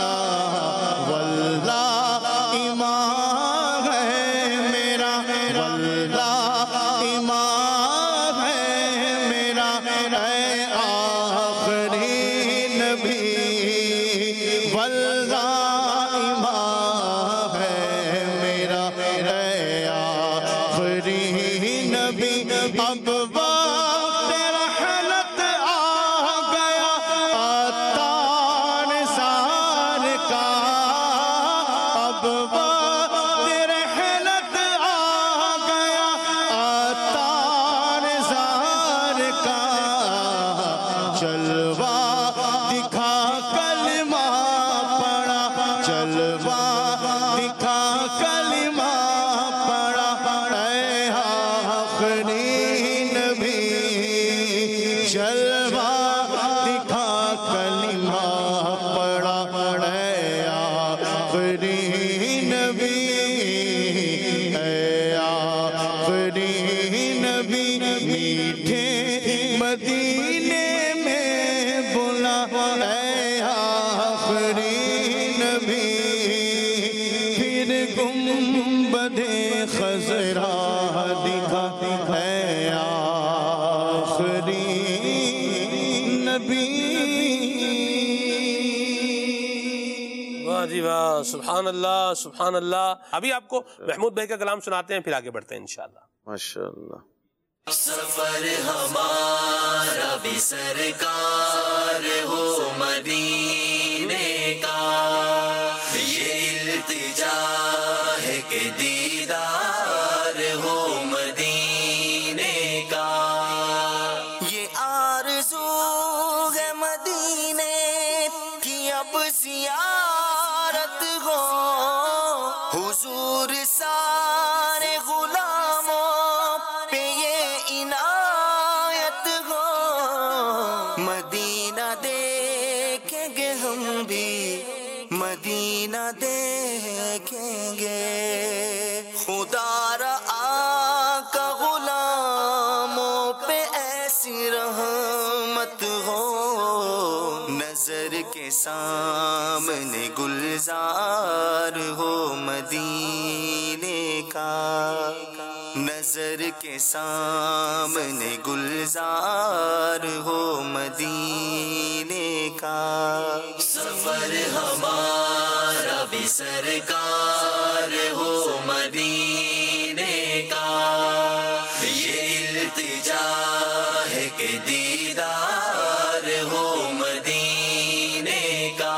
واللہ ایمان ہے میرا، واللہ ایمان ہے میرا، اے آخری نبی، واللہ ایمان ہے میرا، اے آخری نبی، اب وقت رحلت آ گیا عطار سار کا، اب وقت رحلت آ گیا عطار سار کا، جلوہ دکھا کلمہ پڑھا، جلوہ دکھا کلمہ پڑھا اے آخری نبی، جلوہ دکھا کلمہ پڑھا اے آخری نبی، اے آخری نبی، میٹھے مدینے میں بلا اے آخری نبی، پھر گنبد خضرا دکھا اے آخری نبی۔
واہ جی واہ، سبحان اللہ سبحان اللہ۔ ابھی آپ کو محمود بھائی کا کلام سناتے ہیں، پھر آگے بڑھتے ہیں انشاءاللہ۔
ماشاءاللہ۔
سفر ہمارا بھی سرکار ہو مدینے کا، یہ التجا ہے کہ دیدار ہو مدینے کا،
یہ آرزو ہے مدینے کی اب زیارت ہو، حضور سارے غلاموں پہ یہ عنایت ہو، مدینہ دیکھیں گے ہم بھی، مدینہ دیکھیں گے، خدا را آقا غلاموں پہ ایسی رحمت ہو، نظر کے سامنے گلزار ہو مدینے کا، نظر کے سامنے گلزار ہو مدینے کا،
سفر ہمارا بھی سرکار ہو مدینے کا، یہ التجا ہے کہ دیدار ہو مدینے کا،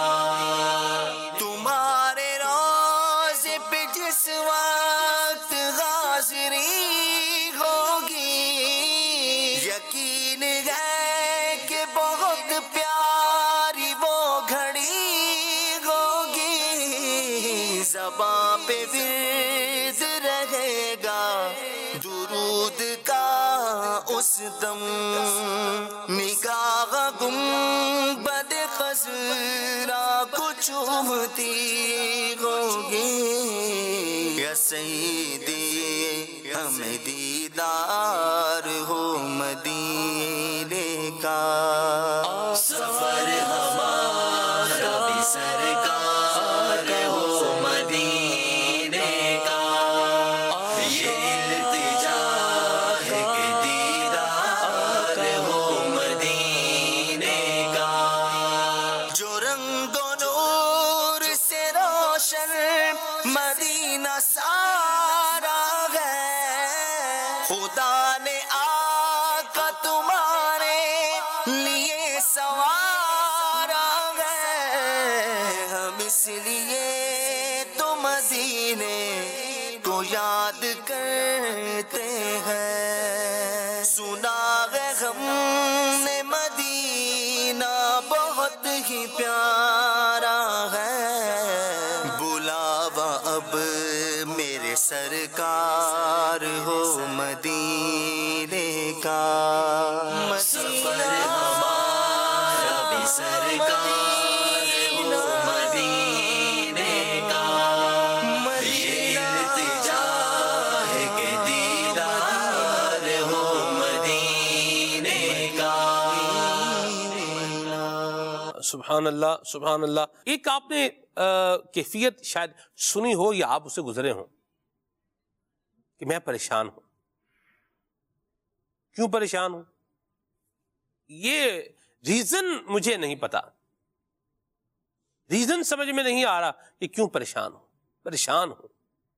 تمہارے روضے پہ جس وقت حاضری ہوگی، یقین ہے کہ بہت پیاری وہ گھڑی ہوگی، زباں پہ ورد رہے گا درود کا اس دم، نگاہ گنبد خضرا کو چومتی ہوگی، یا سیدی ہمیں دیدار ہو مدینے شان آقا تمہارے لیے سوارا ہے، ہم اس لیے تو مدینے کو یاد کرتے ہیں. سنا ہے ہم نے مدینہ بہت ہی پیارا ہے، بلاوا اب میرے سرکار ہو مدینے کا. سفر ہمارا بھی سرکار ہو مدینے کا، یہ التجا ہے کہ دیدار ہو مدینے کا.
سبحان اللہ سبحان اللہ. ایک آپ نے کیفیت شاید سنی ہو یا آپ اسے گزرے ہوں کہ میں پریشان ہوں. کیوں پریشان ہوں؟ یہ ریزن مجھے نہیں پتا، ریزن سمجھ میں نہیں آ رہا کہ کیوں پریشان ہوں. پریشان ہوں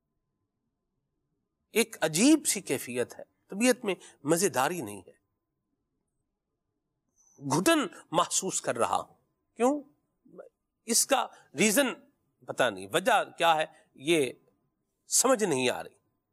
ایک عجیب سی کیفیت ہے، طبیعت میں مزیداری نہیں ہے، گھٹن محسوس کر رہا ہوں. کیوں؟ اس کا ریزن پتا نہیں، وجہ کیا ہے یہ سمجھ نہیں آ رہی.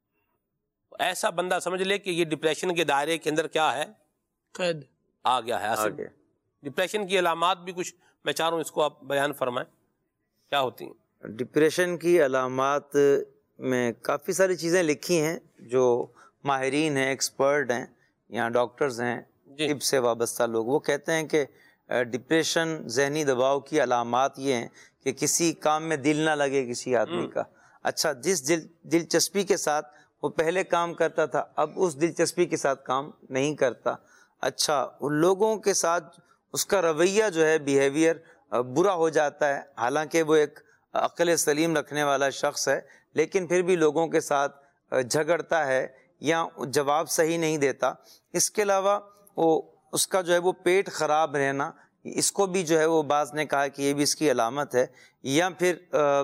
ایسا بندہ سمجھ لے کہ یہ ڈپریشن کے دائرے کے اندر کیا ہے، قید آ گیا ہے. اصل ڈپریشن کی علامات بھی کچھ میں چاہ رہا ہوں اس کو آپ بیان فرمائیں، کیا ہوتی ہیں؟
ڈپریشن کی علامات میں کافی ساری چیزیں لکھی ہیں جو ماہرین ہیں، ایکسپرٹ ہیں یا ڈاکٹرز ہیں طب سے وابستہ لوگ، وہ کہتے ہیں کہ ڈپریشن ذہنی دباؤ کی علامات یہ ہیں کہ کسی کام میں دل نہ لگے کسی آدمی کا. اچھا، جس دل دلچسپی کے ساتھ وہ پہلے کام کرتا تھا اب اس دلچسپی کے ساتھ کام نہیں کرتا. اچھا، ان لوگوں کے ساتھ اس کا رویہ جو ہے بیہیویئر برا ہو جاتا ہے، حالانکہ وہ ایک عقل سلیم رکھنے والا شخص ہے لیکن پھر بھی لوگوں کے ساتھ جھگڑتا ہے یا جواب صحیح نہیں دیتا. اس کے علاوہ وہ اس کا جو ہے وہ پیٹ خراب رہنا، اس کو بھی جو ہے وہ بعض نے کہا کہ یہ بھی اس کی علامت ہے. یا پھر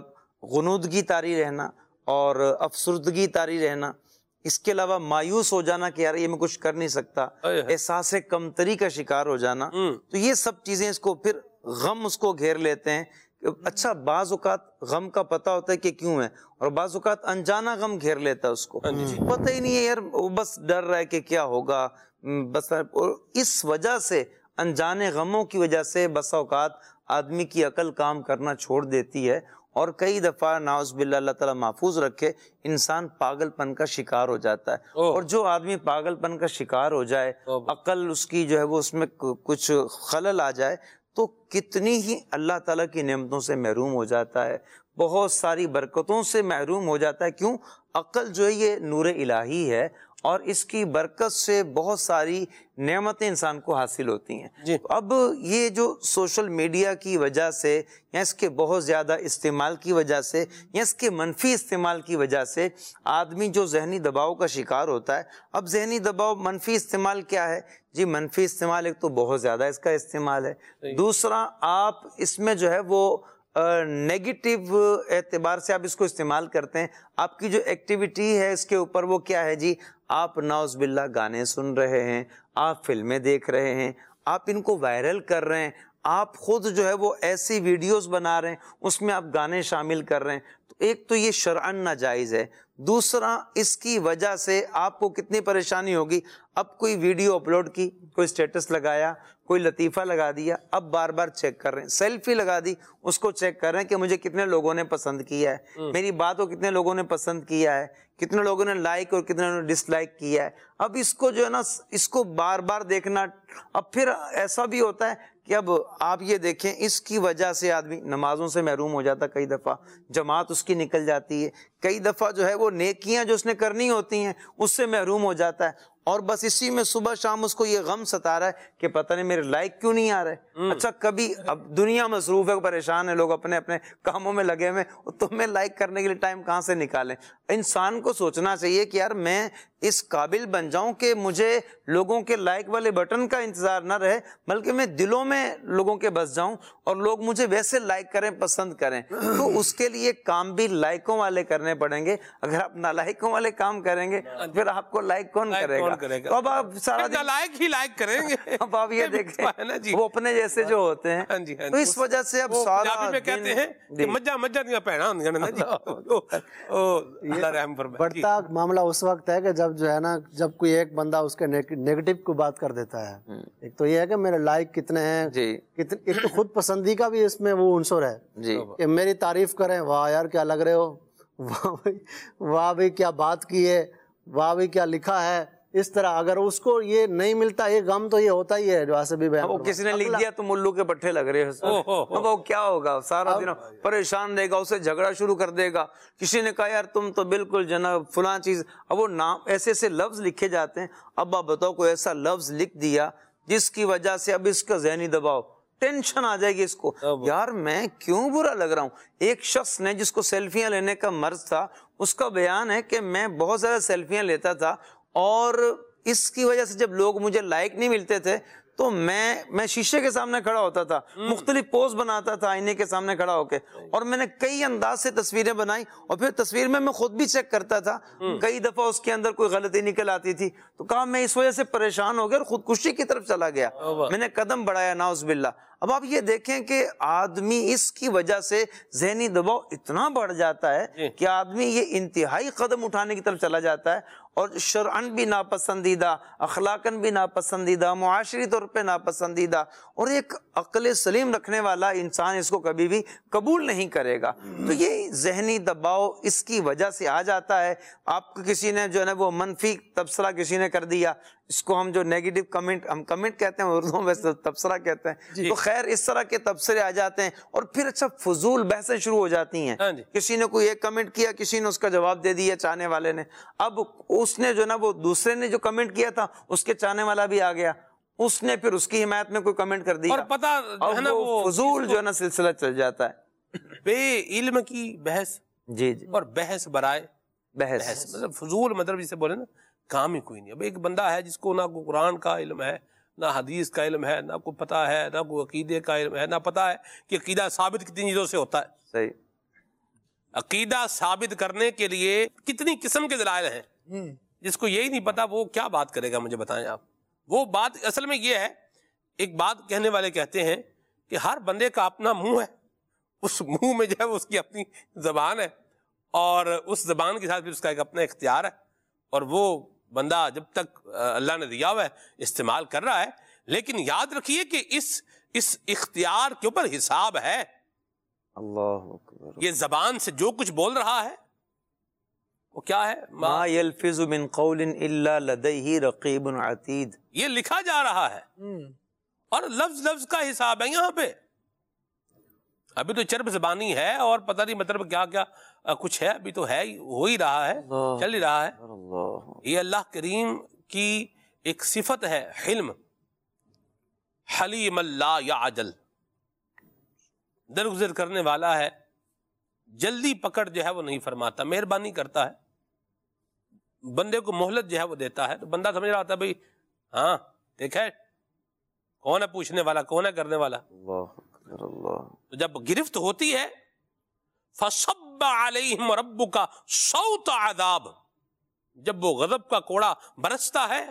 غنودگی طاری رہنا اور افسردگی طاری رہنا. اس کے علاوہ مایوس ہو جانا کہ یار یہ میں کچھ کر نہیں سکتا، احساس کمتری کا شکار ہو جانا. تو یہ سب چیزیں اس کو پھر غم اس کو گھیر لیتے ہیں. اچھا، بعض اوقات غم کا پتہ ہوتا ہے کہ کیوں ہے اور بعض اوقات انجانا غم گھیر لیتا ہے اس کو، پتہ ہی نہیں ہے یار، وہ بس ڈر رہا ہے کہ کیا ہوگا بس. اور اس وجہ سے انجانے غموں کی وجہ سے بسا اوقات آدمی کی عقل کام کرنا چھوڑ دیتی ہے اور کئی دفعہ نعوذ باللہ اللہ تعالیٰ محفوظ رکھے انسان پاگل پن کا شکار ہو جاتا ہے. اور جو آدمی پاگل پن کا شکار ہو جائے، عقل اس کی جو ہے وہ اس میں کچھ خلل آ جائے تو کتنی ہی اللہ تعالیٰ کی نعمتوں سے محروم ہو جاتا ہے، بہت ساری برکتوں سے محروم ہو جاتا ہے. کیوں؟ عقل جو ہے یہ نور الہی ہے اور اس کی برکت سے بہت ساری نعمتیں انسان کو حاصل ہوتی ہیں. اب یہ جو سوشل میڈیا کی وجہ سے یا اس کے بہت زیادہ استعمال کی وجہ سے یا اس کے منفی استعمال کی وجہ سے آدمی جو ذہنی دباؤ کا شکار ہوتا ہے. اب ذہنی دباؤ منفی استعمال کیا ہے جی؟ منفی استعمال ایک تو بہت زیادہ اس کا استعمال ہے، دوسرا آپ اس میں جو ہے وہ نیگیٹو اعتبار سے آپ اس کو استعمال کرتے ہیں. آپ کی جو ایکٹیویٹی ہے اس کے اوپر وہ کیا ہے جی؟ آپ نعوذ باللہ گانے سن رہے ہیں، آپ فلمیں دیکھ رہے ہیں، آپ ان کو وائرل کر رہے ہیں، آپ خود جو ہے وہ ایسی ویڈیوز بنا رہے ہیں اس میں آپ گانے شامل کر رہے ہیں. تو ایک تو یہ شرعاً ناجائز ہے، دوسرا اس کی وجہ سے آپ کو کتنی پریشانی ہوگی. اب کوئی ویڈیو اپلوڈ کی، کوئی سٹیٹس لگایا، کوئی لطیفہ لگا دیا، اب بار بار چیک کر رہے ہیں، سیلفی لگا دی اس کو چیک کر رہے ہیں کہ مجھے کتنے لوگوں نے پسند کیا ہے، میری بات کو کتنے لوگوں نے پسند کیا ہے، کتنے لوگوں نے لائک اور کتنے لوگوں نے ڈس لائک کیا ہے. اب اس کو جو ہے نا اس کو بار بار دیکھنا. اب پھر ایسا بھی ہوتا ہے کہ اب آپ یہ دیکھیں اس کی وجہ سے آدمی نمازوں سے محروم ہو جاتا ہے، کئی دفعہ جماعت اس کی نکل جاتی ہے، کئی دفعہ جو ہے وہ نیکیاں جو اس نے کرنی ہوتی ہیں اس سے محروم ہو جاتا ہے. اور بس اسی میں صبح شام اس کو یہ غم ستا رہا ہے کہ پتہ نہیں میرے لائک کیوں نہیں آ رہے. اچھا، کبھی اب دنیا مصروف ہے، پریشان ہے، لوگ اپنے اپنے کاموں میں لگے ہوئے، تمہیں لائک کرنے کے لیے ٹائم کہاں سے نکالیں؟ انسان کو سوچنا چاہیے کہ یار میں اس قابل بن جاؤں کہ مجھے لوگوں کے لائک والے بٹن کا انتظار نہ رہے، بلکہ میں دلوں میں لوگوں کے بس جاؤں اور لوگ مجھے ویسے لائک کریں، پسند کریں. تو اس کے لیے کام بھی لائکوں والے کرنے پڑیں گے. اگر آپ نالائکوں والے کام کریں گے پھر آپ کو لائک کون کرے گا؟ گا,
کرے گا.
تو اب آپ سارا دن
لائک ہی لائک کریں گے.
اب آپ یہ دیکھیں وہ اپنے جیسے جو ہوتے ہیں, تو اس وجہ سے اب سارا
میں کہتے ہیں کہ مجھا مجھا دیا پہنا ہوندیاں نا جی. اللہ رحم فرمائے.
بڑھتا معاملہ اس وقت ہے کہ جب جو ہے نا, جب کوئی ایک بندہ اس کے نیگیٹو کو بات کر دیتا ہے. ایک تو یہ ہے کہ میرے لائک کتنے ہیں, ایک تو خود پسندی کا بھی اس میں وہ عنصر ہے کہ میری تعریف کریں, واہ یار کیا لگ رہے ہو, واہ بھائی کیا بات کی ہے, واہ بھائی کیا لکھا ہے. اس طرح اگر اس کو یہ نہیں ملتا, یہ غم تو یہ ہوتا ہی ہے جو آصف بھی بیان
وہ کسی نے لکھ دیا تو ملو کے پٹھے لگ رہے ہیں, وہ کیا ہوگا, سارا دن پریشان رہے گا, اسے جھگڑا شروع کر دے گا. کسی نے کہا یار تم تو بالکل جناب فلاں چیز, اب وہ نام ایسے ایسے لفظ لکھے جاتے ہیں. اب آپ بتاؤ کوئی ایسا لفظ لکھ دیا جس کی وجہ سے اب اس کا ذہنی دباؤ, ٹینشن آ جائے گی اس کو, یار میں کیوں برا لگ رہا ہوں. ایک شخص نے جس کو سیلفیاں لینے کا مرض تھا, اس کا بیان ہے کہ میں بہت زیادہ سیلفیاں لیتا تھا اور اس کی وجہ سے جب لوگ مجھے لائک نہیں ملتے تھے تو میں میں شیشے کے سامنے کھڑا ہوتا تھا, مختلف پوز بناتا تھا آئینے کے سامنے کھڑا ہو کے, اور میں نے کئی انداز سے تصویریں بنائی, اور پھر تصویر میں میں خود بھی چیک کرتا تھا, کئی دفعہ اس کے اندر کوئی غلطی نکل آتی تھی. تو کہا میں اس وجہ سے پریشان ہو گیا اور خودکشی کی طرف چلا گیا, میں نے قدم بڑھایا, نعوذ باللہ. اب آپ یہ دیکھیں کہ آدمی اس کی وجہ سے ذہنی دباؤ اتنا بڑھ جاتا ہے کہ آدمی یہ انتہائی قدم اٹھانے کی طرف چلا جاتا ہے, اور شرعن بھی ناپسندیدہ, اخلاقاً بھی ناپسندیدہ, معاشری طور پہ ناپسندیدہ, اور ایک عقل سلیم رکھنے والا انسان اس کو کبھی بھی قبول نہیں کرے گا. تو یہ ذہنی دباؤ اس کی وجہ سے آ جاتا ہے. آپ کو کسی نے جو ہے نا وہ منفی تبصرہ کسی نے کر دیا, اس کو ہم جو نیگیٹو کمنٹ, ہم کمنٹ کہتے ہیں اردو میں تبصرہ کہتے ہیں, تو خیر اس طرح کے تبصرے آ جاتے ہیں, اور پھر اچھا فضول بحثیں شروع ہو جاتی ہیں. کسی نے کوئی ایک کمنٹ کیا, کسی نے اس کا جواب دے دیا چاہنے والے نے, اب اس نے جو نا وہ دوسرے نے جو کمنٹ کیا تھا اس کے چاہنے والا بھی آ گیا, اس نے پھر اس کی حمایت میں کوئی کمنٹ کر دیا,
اور پتہ ہے نا وہ
فضول جو ہے نا سلسلہ چل جاتا ہے.
بے علم کی بحث,
جی جی,
اور بحث برائے
بحث,
مطلب فضول, مطلب جسے بولے نا کام ہی کوئی نہیں. اب ایک بندہ ہے جس کو نہ کوئی قرآن کا علم ہے, نہ حدیث کا علم ہے, نہ کوئی پتہ ہے, نہ کوئی عقیدے کا علم ہے, نہ پتہ ہے کہ عقیدہ ثابت کتنی چیزوں سے ہوتا ہے.
صحیح,
عقیدہ ثابت کرنے کے لیے کتنی قسم کے دلائل ہیں, جس کو یہی نہیں پتا وہ کیا بات کرے گا, مجھے بتائیں آپ. وہ بات اصل میں یہ ہے, ایک بات کہنے والے کہتے ہیں کہ ہر بندے کا اپنا منہ ہے, اس منہ میں جو ہے اس کی اپنی زبان ہے, اور اس زبان کے ساتھ پھر اس کا ایک اپنا اختیار ہے, اور وہ بندہ جب تک اللہ نے دیا ہوا ہے استعمال کر رہا ہے. لیکن یاد رکھیے کہ اس اس اختیار کے اوپر حساب ہے.
اللہ اکبر.
یہ زبان سے جو کچھ بول رہا ہے وہ کیا ہے,
ما یلفظ من قول الا لدیہ رقیب عتید,
یہ لکھا جا رہا ہے, اور لفظ لفظ کا حساب ہے یہاں پہ. ابھی تو چرب زبانی ہے اور پتہ نہیں مطلب کیا کیا کچھ ہے, ابھی تو ہے, ہو ہی رہا ہے, چل ہی رہا ہے. یہ اللہ کریم کی ایک صفت ہے, حلم. حلیم اللہ یعجل, درگزر کرنے والا ہے, جلدی پکڑ جو ہے وہ نہیں فرماتا, مہربانی کرتا ہے, بندے کو مہلت جو ہے وہ دیتا ہے. تو بندہ سمجھ رہا ہوتا ہے بھئی ہاں دیکھا ہے کون ہے پوچھنے والا, کون ہے کرنے والا.
اللہ اللہ.
تو جب گرفت ہوتی ہے فصب علیہم ربک صوت عذاب, جب وہ غضب کا کوڑا برستا ہے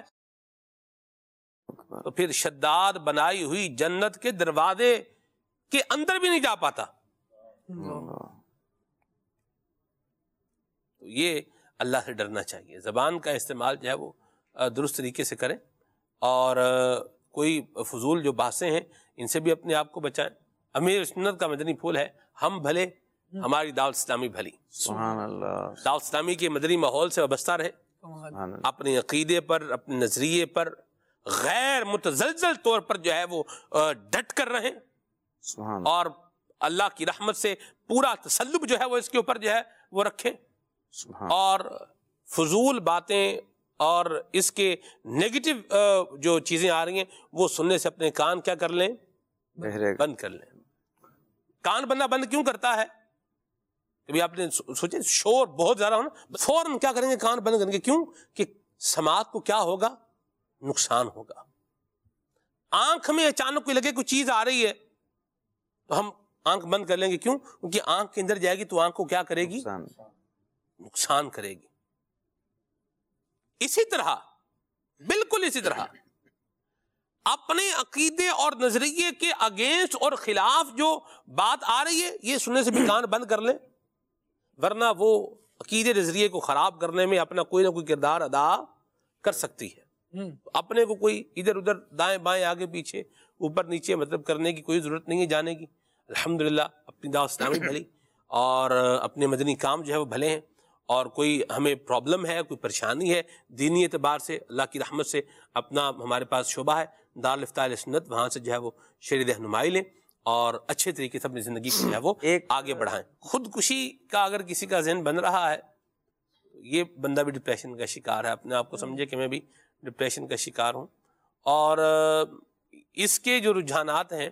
تو پھر شداد بنائی ہوئی جنت کے دروازے کے اندر بھی نہیں جا پاتا. تو یہ اللہ سے ڈرنا چاہیے. زبان کا استعمال جو ہے وہ درست طریقے سے کریں, اور کوئی فضول جو بحثیں ہیں ان سے بھی اپنے آپ کو بچائیں. امیر سنت کا مدنی پھول ہے, ہم بھلے ہماری دعوت اسلامی بھلی.
سبحان اللہ.
دعوت اسلامی کے مدنی ماحول سے وابستہ رہے, اپنے عقیدے پر, اپنے نظریے پر غیر متزلزل طور پر جو ہے وہ ڈٹ کر رہیں, اور اللہ کی رحمت سے پورا تسلب جو ہے وہ اس کے اوپر جو ہے وہ رکھیں, اور فضول باتیں اور اس کے نیگیٹو جو چیزیں آ رہی ہیں وہ سننے سے اپنے کان کیا کر لیں, بند کر لیں. کان بندہ بند کیوں کرتا ہے؟ کبھی آپ نے سوچے شور بہت زیادہ ہونا, فوراً کیا کریں گے, کان بند کریں گے. کیوں کہ سماعت کو کیا ہوگا, نقصان ہوگا. آنکھ میں اچانک کوئی لگے کوئی چیز آ رہی ہے تو ہم آنکھ بند کر لیں گے. کیوں؟ کیونکہ آنکھ کے اندر جائے گی تو آنکھ کو کیا کرے گی, نقصان کرے گی. اسی طرح اسی طرح اپنے عقیدے اور نظریے کے اگینسٹ اور خلاف جو بات آ رہی ہے یہ سننے سے بھی کان بند کر لیں، ورنہ وہ عقیدے نظریے کو خراب کرنے میں اپنا کوئی نہ کوئی کردار ادا کر سکتی ہے۔ اپنے کو کوئی ادھر ادھر دائیں بائیں آگے پیچھے اوپر نیچے مطلب کرنے کی کوئی ضرورت نہیں ہے جانے کی۔ الحمدللہ اپنی دعوت اسلامی بھلی اور اپنے مدنی کام جو ہے وہ بھلے ہیں، اور کوئی ہمیں پرابلم ہے، کوئی پریشانی ہے دینی اعتبار سے، اللہ کی رحمت سے اپنا ہمارے پاس شعبہ ہے دارالفتاء اہل سنت، وہاں سے جو ہے وہ شرعی رہنمائی لیں اور اچھے طریقے سے اپنی زندگی کو جو ہے وہ آگے بڑھائیں۔ خودکشی کا اگر کسی کا ذہن بن رہا ہے یہ بندہ بھی ڈپریشن کا شکار ہے، اپنے آپ کو سمجھے کہ میں بھی ڈپریشن کا شکار ہوں، اور اس کے جو رجحانات ہیں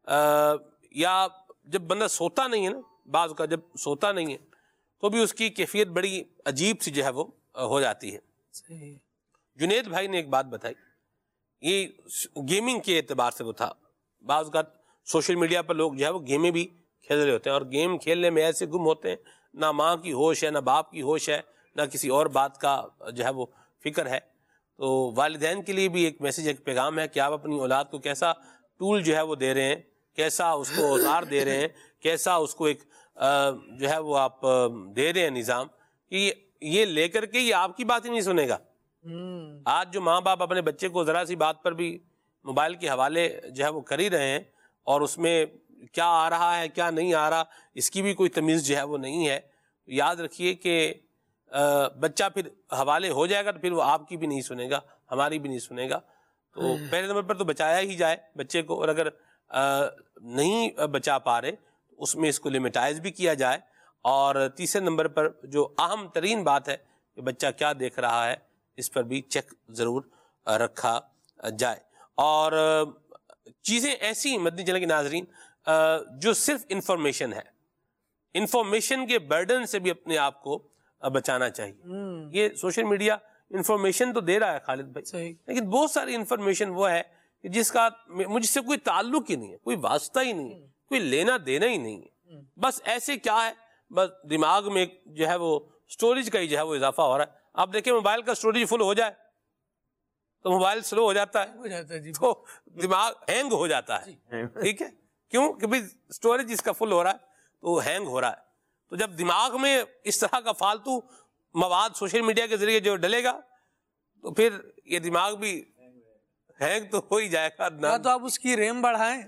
یا جب بندہ سوتا نہیں ہے نا، بعض کا جب سوتا نہیں ہے تو بھی اس کی کیفیت بڑی عجیب سی جو ہے وہ ہو جاتی ہے۔ جنید بھائی نے ایک بات بتائی، یہ گیمنگ کے اعتبار سے وہ تھا، بعض اوقات سوشل میڈیا پر لوگ جو ہے وہ گیمیں بھی کھیل رہے ہوتے ہیں اور گیم کھیلنے میں ایسے گم ہوتے ہیں، نہ ماں کی ہوش ہے، نہ باپ کی ہوش ہے، نہ کسی اور بات کا جو ہے وہ فکر ہے۔ تو والدین کے لیے بھی ایک میسیج، ایک پیغام ہے کہ آپ اپنی اولاد کو کیسا ٹول جو ہے وہ دے رہے ہیں، کیسا اس کو اوزار دے رہے ہیں، کیسا اس کو ایک جو ہے وہ آپ دے رہے ہیں نظام، کہ یہ لے کر کے یہ آپ کی بات ہی نہیں سنے گا۔ آج جو ماں باپ اپنے بچے کو ذرا سی بات پر بھی موبائل کے حوالے جو ہے وہ کر ہی رہے ہیں، اور اس میں کیا آ رہا ہے کیا نہیں آ رہا اس کی بھی کوئی تمیز جو ہے وہ نہیں ہے، یاد رکھیے کہ بچہ پھر حوالے ہو جائے گا تو پھر وہ آپ کی بھی نہیں سنے گا، ہماری بھی نہیں سنے گا۔ تو پہلے نمبر پر تو بچایا ہی جائے بچے کو، اور اگر نہیں بچا پا رہے اس میں اس کو لمیٹائز بھی کیا جائے، اور تیسرے نمبر پر جو اہم ترین بات ہے کہ بچہ کیا دیکھ رہا ہے اس پر بھی چیک ضرور رکھا جائے۔ اور چیزیں ایسی مدنی چینل کے ناظرین جو صرف انفارمیشن ہے، انفارمیشن کے برڈن سے بھی اپنے آپ کو بچانا چاہیے۔ یہ سوشل میڈیا انفارمیشن تو دے رہا ہے خالد بھائی، لیکن بہت ساری انفارمیشن وہ ہے جس کا مجھ سے کوئی تعلق ہی نہیں ہے، کوئی واسطہ ہی نہیں ہے، کوئی لینا دینا ہی نہیں ہے، بس ایسے کیا ہے، بس دماغ میں جو ہے وہ سٹوریج کا ہی جو ہے وہ اضافہ ہو رہا ہے۔ آپ دیکھیں موبائل کا سٹوریج فل ہو جائے تو موبائل سلو ہو جاتا ہے، تو دماغ ہینگ ہو جاتا ہے، ٹھیک ہے، کیوں کہ بھائی سٹوریج اس کا فل ہو رہا ہے تو وہ ہینگ ہو رہا ہے۔ تو جب دماغ میں اس طرح کا فالتو مواد سوشل میڈیا کے ذریعے جو ڈلے گا تو پھر یہ دماغ بھی ہینگ تو ہو ہی جائے گا۔
نہ تو آپ اس کی ریم بڑھائیں،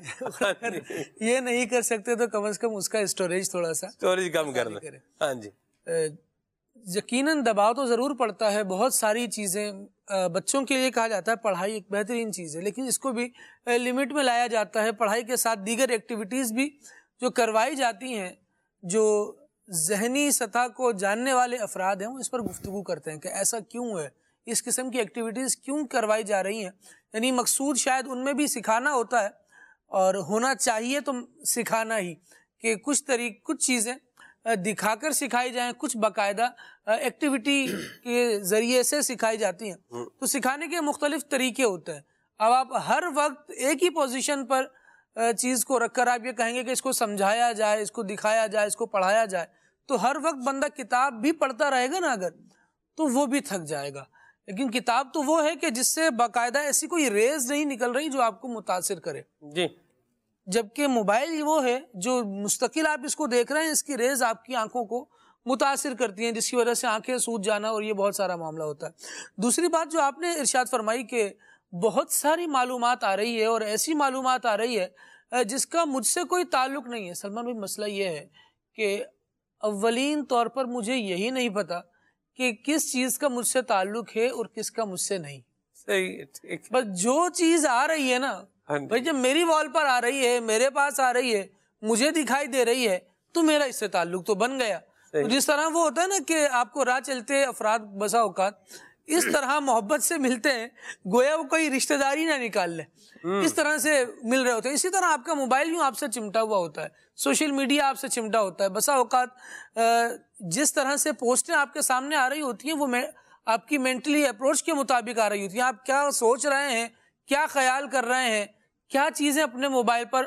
یہ نہیں کر سکتے تو کم از کم اس کا اسٹوریج تھوڑا سا
اسٹوریج کم کر دیں۔ ہاں جی،
یقیناً دباؤ تو ضرور پڑتا ہے، بہت ساری چیزیں بچوں کے لیے کہا جاتا ہے پڑھائی ایک بہترین چیز ہے، لیکن اس کو بھی لمٹ میں لایا جاتا ہے۔ پڑھائی کے ساتھ دیگر ایکٹیویٹیز بھی جو کروائی جاتی ہیں، جو ذہنی سطح کو جاننے والے افراد ہیں وہ اس پر گفتگو کرتے ہیں کہ ایسا کیوں ہے، اس قسم کی ایکٹیویٹیز کیوں کروائی جا رہی ہیں، یعنی مقصود شاید ان میں بھی سکھانا ہوتا ہے، اور ہونا چاہیے تو سکھانا ہی، کہ کچھ طریق کچھ چیزیں دکھا کر سکھائی جائیں، کچھ باقاعدہ ایکٹیویٹی کے ذریعے سے سکھائی جاتی ہیں۔ تو سکھانے کے مختلف طریقے ہوتے ہیں۔ اب آپ ہر وقت ایک ہی پوزیشن پر چیز کو رکھ کر آپ یہ کہیں گے کہ اس کو سمجھایا جائے، اس کو دکھایا جائے، اس کو پڑھایا جائے، تو ہر وقت بندہ کتاب بھی پڑھتا رہے گا نا اگر، تو وہ بھی تھک جائے گا۔ لیکن کتاب تو وہ ہے کہ جس سے باقاعدہ ایسی کوئی ریز نہیں نکل رہی جو آپ کو متاثر کرے،
جی،
جبکہ موبائل وہ ہے جو مستقل آپ اس کو دیکھ رہے ہیں، اس کی ریز آپ کی آنکھوں کو متاثر کرتی ہیں، جس کی وجہ سے آنکھیں سوج جانا اور یہ بہت سارا معاملہ ہوتا ہے۔ دوسری بات جو آپ نے ارشاد فرمائی کہ بہت ساری معلومات آ رہی ہے، اور ایسی معلومات آ رہی ہے جس کا مجھ سے کوئی تعلق نہیں ہے۔ سلمان بھائی، مسئلہ یہ ہے کہ اولین طور پر مجھے یہی نہیں پتا کہ کس چیز کا مجھ سے تعلق ہے اور کس کا مجھ سے نہیں۔
صحیح، ٹھیک،
بس جو چیز آ رہی ہے نا بھائی، جب میری وال پر آ رہی ہے، میرے پاس آ رہی ہے، مجھے دکھائی دے رہی ہے، تو میرا اس سے تعلق تو بن گیا۔ جس طرح وہ ہوتا ہے نا کہ آپ کو راہ چلتے افراد بسا اوقات اس طرح محبت سے ملتے ہیں گویا وہ کوئی رشتہ داری نہ نکال لے، اس طرح سے مل رہے ہوتے ہیں۔ اسی طرح آپ کا موبائل یوں آپ سے چمٹا ہوا ہوتا ہے، سوشل میڈیا آپ سے چمٹا ہوتا ہے۔ بسا اوقات جس طرح سے پوسٹیں آپ کے سامنے آ رہی ہوتی ہیں وہ آپ کی مینٹلی اپروچ کے مطابق آ رہی ہوتی ہیں۔ آپ کیا سوچ رہے ہیں، کیا خیال کر رہے ہیں، کیا چیزیں اپنے موبائل پر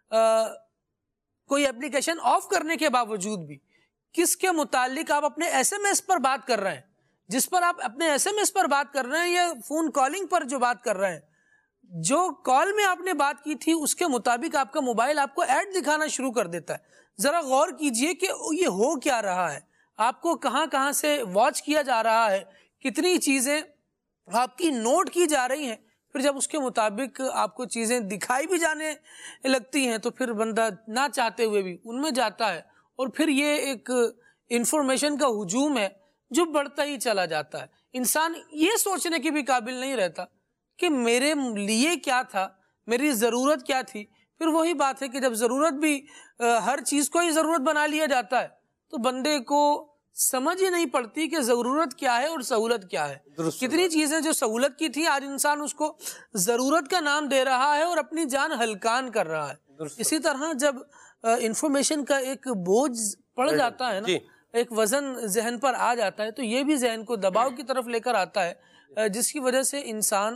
کوئی اپلیکیشن آف کرنے کے باوجود بھی کس کے متعلق آپ اپنے ایس ایم ایس پر بات کر رہے ہیں، جس پر آپ اپنے ایس ایم ایس پر بات کر رہے ہیں یا فون کالنگ پر جو بات کر رہے ہیں، جو کال میں آپ نے بات کی تھی اس کے مطابق آپ کا موبائل آپ کو ایڈ دکھانا شروع کر دیتا ہے۔ ذرا غور کیجئے کہ یہ ہو کیا رہا ہے، آپ کو کہاں کہاں سے واچ کیا جا رہا ہے، کتنی چیزیں آپ کی نوٹ کی جا رہی ہیں۔ پھر جب اس کے مطابق آپ کو چیزیں دکھائی بھی جانے لگتی ہیں تو پھر بندہ نہ چاہتے ہوئے بھی ان میں جاتا ہے، اور پھر یہ ایک انفارمیشن کا ہجوم ہے جو بڑھتا ہی چلا جاتا ہے۔ انسان یہ سوچنے کے بھی قابل نہیں رہتا کہ میرے لیے کیا تھا، میری ضرورت کیا تھی۔ پھر وہی بات ہے کہ جب ضرورت بھی ہر چیز کو ہی ضرورت بنا لیا جاتا ہے تو بندے کو سمجھ ہی نہیں پڑتی کہ ضرورت کیا ہے اور سہولت کیا ہے۔ کتنی چیزیں جو سہولت کی تھی آج انسان اس کو ضرورت کا نام دے رہا ہے اور اپنی جان ہلکان کر رہا ہے۔ اسی طرح جب انفارمیشن کا ایک بوجھ پڑ جاتا ہے نا، ایک وزن ذہن پر آ جاتا ہے، تو یہ بھی ذہن کو دباؤ کی طرف لے کر آتا ہے، جس کی وجہ سے انسان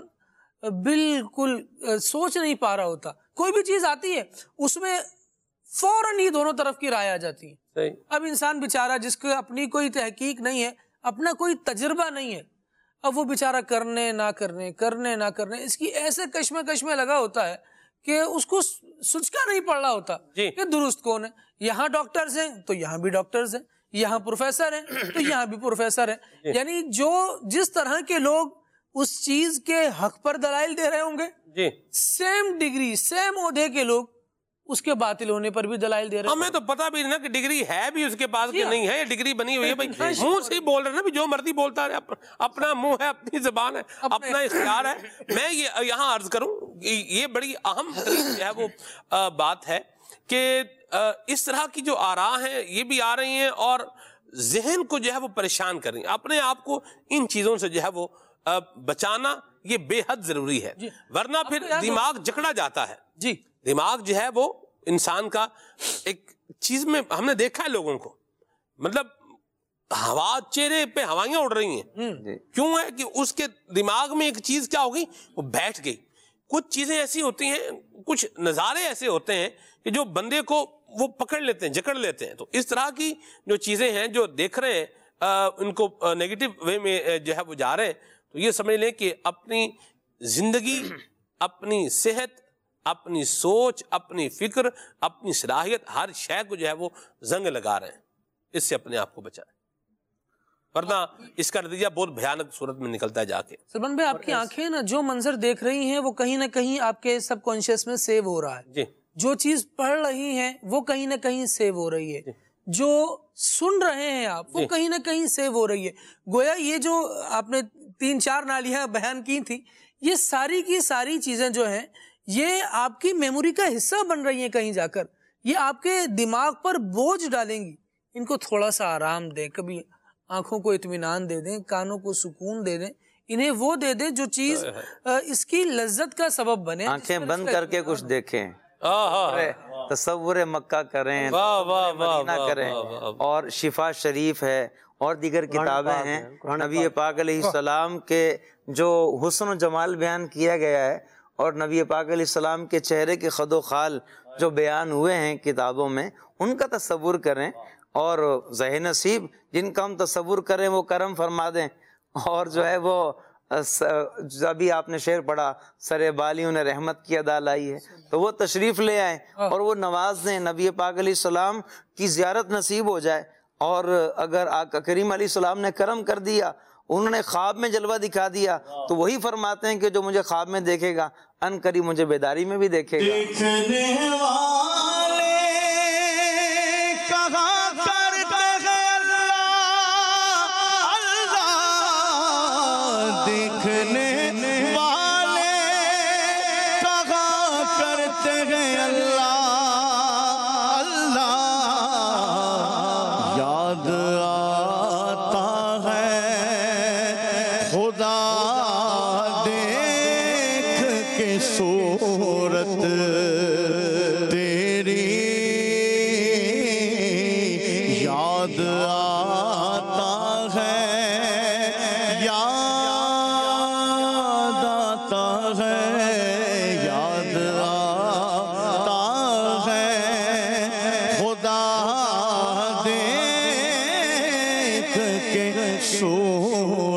بالکل سوچ نہیں پا رہا ہوتا۔ کوئی بھی چیز آتی ہے اس میں فوراً ہی دونوں طرف کی رائے آ جاتی ہے۔ اب انسان بیچارہ جس کو اپنی کوئی تحقیق نہیں ہے، اپنا کوئی تجربہ نہیں ہے، اب وہ بیچارہ کرنے نہ کرنے کرنے نہ کرنے اس کی ایسے کشمے کشمے لگا ہوتا ہے کہ اس کو سچکا نہیں پڑ رہا ہوتا کہ درست کون ہے۔ یہاں ڈاکٹرز ہیں تو یہاں بھی ڈاکٹرز ہیں، یہاں پروفیسر ہیں تو یہاں بھی پروفیسر ہیں، یعنی جو جس طرح کے لوگ اس چیز کے حق پر دلائل دے رہے ہوں گے، سیم ڈگری سیم عہدے کے لوگ اس کے باطل ہونے پر بھی دلائل دے رہے ہیں۔
ہمیں تو پتا بھی نہیں کہ ڈگری ہے بھی اس کے پاس کہ نہیں ہے، ڈگری بنی ہوئی ہے، بھائی منہ سے ہی بول رہے ہیں نا، جو مرضی بولتا ہے، اپنا منہ ہے، اپنی زبان ہے، اپنا اختیار ہے۔ میں یہ یہاں عرض کروں، یہ بڑی اہم جو ہے وہ بات ہے کہ اس طرح کی جو آراء ہیں یہ بھی آ رہی ہیں اور ذہن کو جو ہے وہ پریشان کر رہی ہیں۔ اپنے آپ کو ان چیزوں سے جو ہے وہ بچانا یہ بے حد ضروری ہے، ورنہ پھر دماغ جکڑا جاتا ہے۔
جی
دماغ جو ہے وہ انسان کا ایک چیز میں ہم نے دیکھا ہے لوگوں کو، مطلب ہوا چہرے پہ ہوائیاں اڑ رہی ہیں، کیوں ہے کہ اس کے دماغ میں ایک چیز کیا ہو گئی، وہ بیٹھ گئی۔ کچھ چیزیں ایسی ہوتی ہیں، کچھ نظارے ایسے ہوتے ہیں کہ جو بندے کو وہ پکڑ لیتے ہیں، جکڑ لیتے ہیں۔ تو اس طرح کی جو چیزیں ہیں جو دیکھ رہے ہیں ان کو نیگیٹو وے میں جو ہے وہ جا رہے ہیں، تو یہ سمجھ لیں کہ اپنی زندگی، اپنی صحت، اپنی سوچ، اپنی فکر، اپنی صلاحیت، ہر شے کو جو ہے وہ زنگ لگا رہے ہیں۔ اس سے اپنے آپ کو بچائیں، ورنہ اس کا نتیجہ بہت بھیانک صورت میں نکلتا ہے جا کے۔
سلمان بھائی، آپ کی آنکھیں نا جو منظر دیکھ رہی ہیں وہ کہیں نہ کہیں آپ کے سب کانشیس میں سیو ہو رہا ہے۔
جی
جو چیز پڑھ رہی ہیں وہ کہیں نہ کہیں سیو ہو رہی ہے، جو سن رہے ہیں آپ وہ کہیں نہ کہیں سیو ہو رہی ہے۔ گویا یہ جو آپ نے تین چار نالیاں بیان کی تھی، یہ ساری کی ساری چیزیں جو ہیں یہ آپ کی میموری کا حصہ بن رہی ہیں کہیں جا کر، یہ آپ کے دماغ پر بوجھ ڈالیں گی۔ ان کو تھوڑا سا آرام دیں، کبھی آنکھوں کو اطمینان دے دیں، کانوں کو سکون دے دیں، انہیں وہ دے دیں جو چیز اس کی لذت کا سبب بنے۔
آنکھیں بند کر کے کچھ دیکھیں، تصور مکہ کریں، مدینہ کریں، اور شفا شریف ہے اور دیگر کتابیں ہیں۔ نبی پاک علیہ السلام کے جو حسن و جمال بیان کیا گیا ہے اور نبی پاک علیہ السلام کے چہرے کے خد و خال جو بیان ہوئے ہیں کتابوں میں، ان کا تصور کریں، اور ذہ نصیب جن کا ہم تصور کریں وہ کرم فرما دیں، اور جو ہے وہ ابھی آپ نے شعر پڑھا، سر بالیوں نے رحمت کی ادا لائی ہے، تو وہ تشریف لے آئیں اور وہ نواز دیں، نبی پاک علیہ السلام کی زیارت نصیب ہو جائے۔ اور اگر آقا کریم علیہ السلام نے کرم کر دیا، انہوں نے خواب میں جلوہ دکھا دیا، تو وہی فرماتے ہیں کہ جو مجھے خواب میں دیکھے گا ان قریب مجھے بیداری میں بھی دیکھے گا۔
دیکھنے والے کہا کرتے ہیں اللہ، اللہ دیکھنے والے کہا کرتے ہیں اللہ، اللہ یاد آتا ہے خدا دیکھ کے صورت تیری، یاد آتا ہے، یاد آتا ہے، یاد آتا ہے خدا دیکھ کے صورت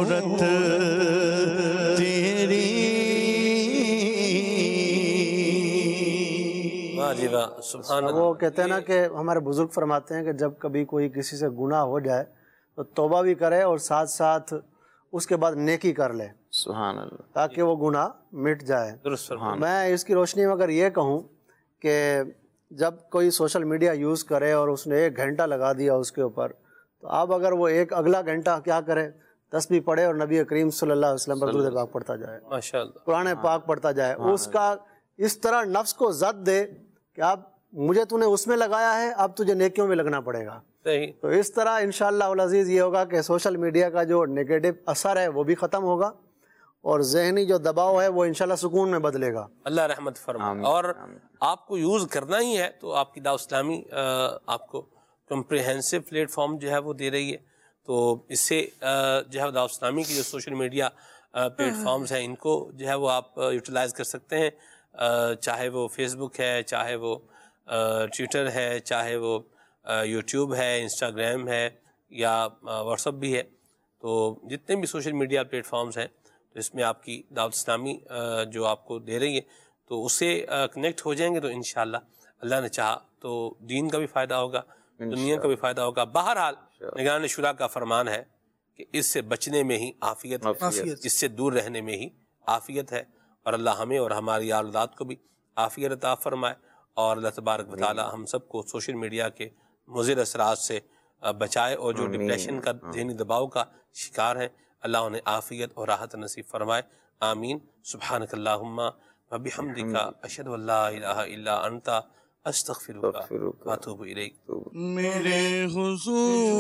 واہ جی واہ سبحان اللہ.
وہ کہتے ہیں نا کہ ہمارے بزرگ فرماتے ہیں کہ جب کبھی کوئی کسی سے گناہ ہو جائے تو توبہ بھی کرے اور ساتھ ساتھ اس کے بعد نیکی کر لے
سبحان اللہ
تاکہ وہ گناہ مٹ جائے. میں اس کی روشنی میں اگر یہ کہوں کہ جب کوئی سوشل میڈیا یوز کرے اور اس نے ایک گھنٹہ لگا دیا اس کے اوپر، تو اب اگر وہ ایک اگلا گھنٹہ کیا کرے، تسبیح پڑھے اور نبی کریم صلی اللہ علیہ وسلم پر درود پاک پڑھتا جائے،
ماشاءاللہ
قرآن پاک پڑھتا جائے، اس کا اس طرح نفس کو زد دے کہ اب مجھے تو نے اس میں لگایا ہے، اب تجھے نیکیوں میں لگنا پڑے گا. تو اس طرح انشاءاللہ العزیز یہ ہوگا کہ سوشل میڈیا کا جو نیگیٹو اثر ہے وہ بھی ختم ہوگا اور ذہنی جو دباؤ ہے وہ انشاءاللہ سکون میں بدلے گا.
اللہ رحمت فرمائے. اور آپ کو یوز کرنا ہی ہے تو آپ کی دعوت اسلامی آپ کو کمپریہنسو پلیٹ فارم جو ہے وہ دے رہی ہے. تو اس سے جو ہے دعوت اسلامی کی جو سوشل میڈیا پلیٹ فارمز ہیں ان کو جو ہے وہ آپ یوٹیلائز کر سکتے ہیں، چاہے وہ فیس بک ہے، چاہے وہ ٹویٹر ہے، چاہے وہ یوٹیوب ہے، انسٹاگرام ہے یا واٹس اپ بھی ہے. تو جتنے بھی سوشل میڈیا پلیٹ فارمز ہیں تو اس میں آپ کی دعوت اسلامی جو آپ کو دے رہی ہے تو اس سے کنیکٹ ہو جائیں گے تو انشاءاللہ اللہ نے چاہا تو دین کا بھی فائدہ ہوگا، دنیا کا بھی فائدہ ہوگا. بہرحال نگران شورا کا فرمان ہے کہ اس سے بچنے میں ہی عافیت ہے، اس سے دور رہنے میں ہی عافیت ہے. اور اللہ ہمیں اور ہماری اولاد کو بھی عافیت عطا فرمائے اور اللہ تبارک و تعالی ہم سب کو سوشل میڈیا کے مضر اثرات سے بچائے اور جو ڈپریشن کا ذہنی دباؤ کا شکار ہیں اللہ انہیں عافیت اور راحت نصیب فرمائے. آمین. سبحانک اللہم و بحمدک اشہد ان لا الہ الا انت استغفرک و اتوب الیک.
میرے حضور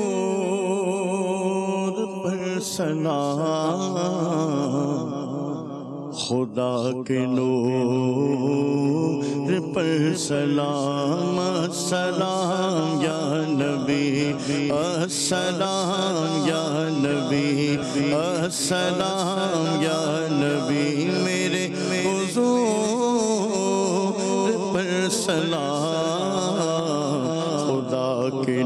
پر سلام خدا کے نور پر سلام، السلام یا نبی، السلام یا نبی، السلام یا نبی. میرے حضور پر سلام خدا کے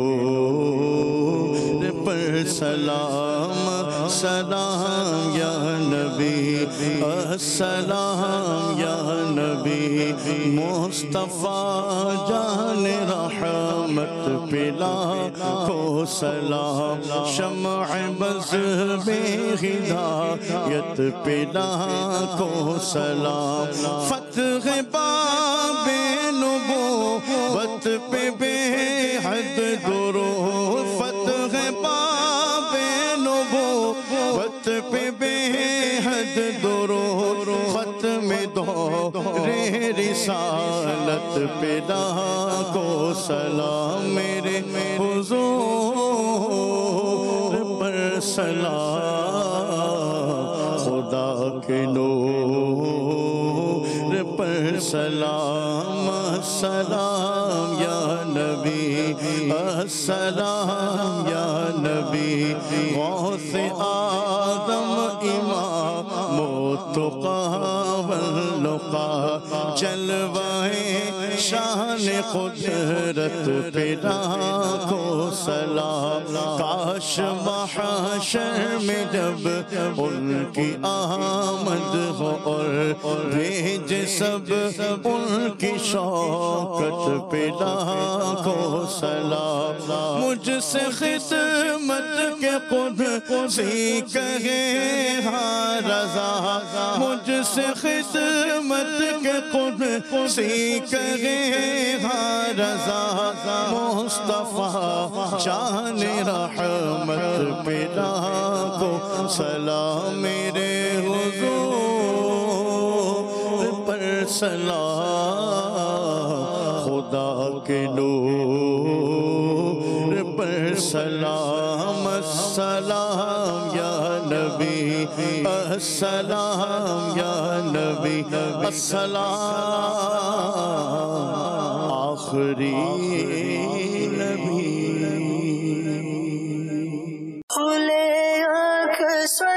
نور پر سلام، سلام یا نبی، السلام یا نبی. مصطفیٰ جان رحمت پلا کو سلام، شمع بز بے ہدایت پلا کو سلام. فتح باب نبوت پہ بے حد درود، فتح باب نبوت پہ بے حد درود، ختم دور رسالت پہ لاکھوں سلام. میرے حضور پر سلام خدا کے نور پر سلام، السلام یا نبی، السلام یا نبی. غوث آدم امام متقی واللقا، جلوائے شان قدرت پہ لاکھوں سلام. کاش محشر میں جب ان کی آمد ہو اور بھیج سب ان کی شوکت پہ لاکھوں سلام. مجھ سے خدمت کے قدسی کہے ہاں رضا، مجھ سے خدمت کے قدسی کہے ہاں رضا. مصطفیٰ جان رحمت پہ لاکھوں سلام. میرے حضور پر سلام خدا کے نور پر سلام، السلام یا نبی، السلام یا نبی. السلام آخری نبی.
کھلے آنکھ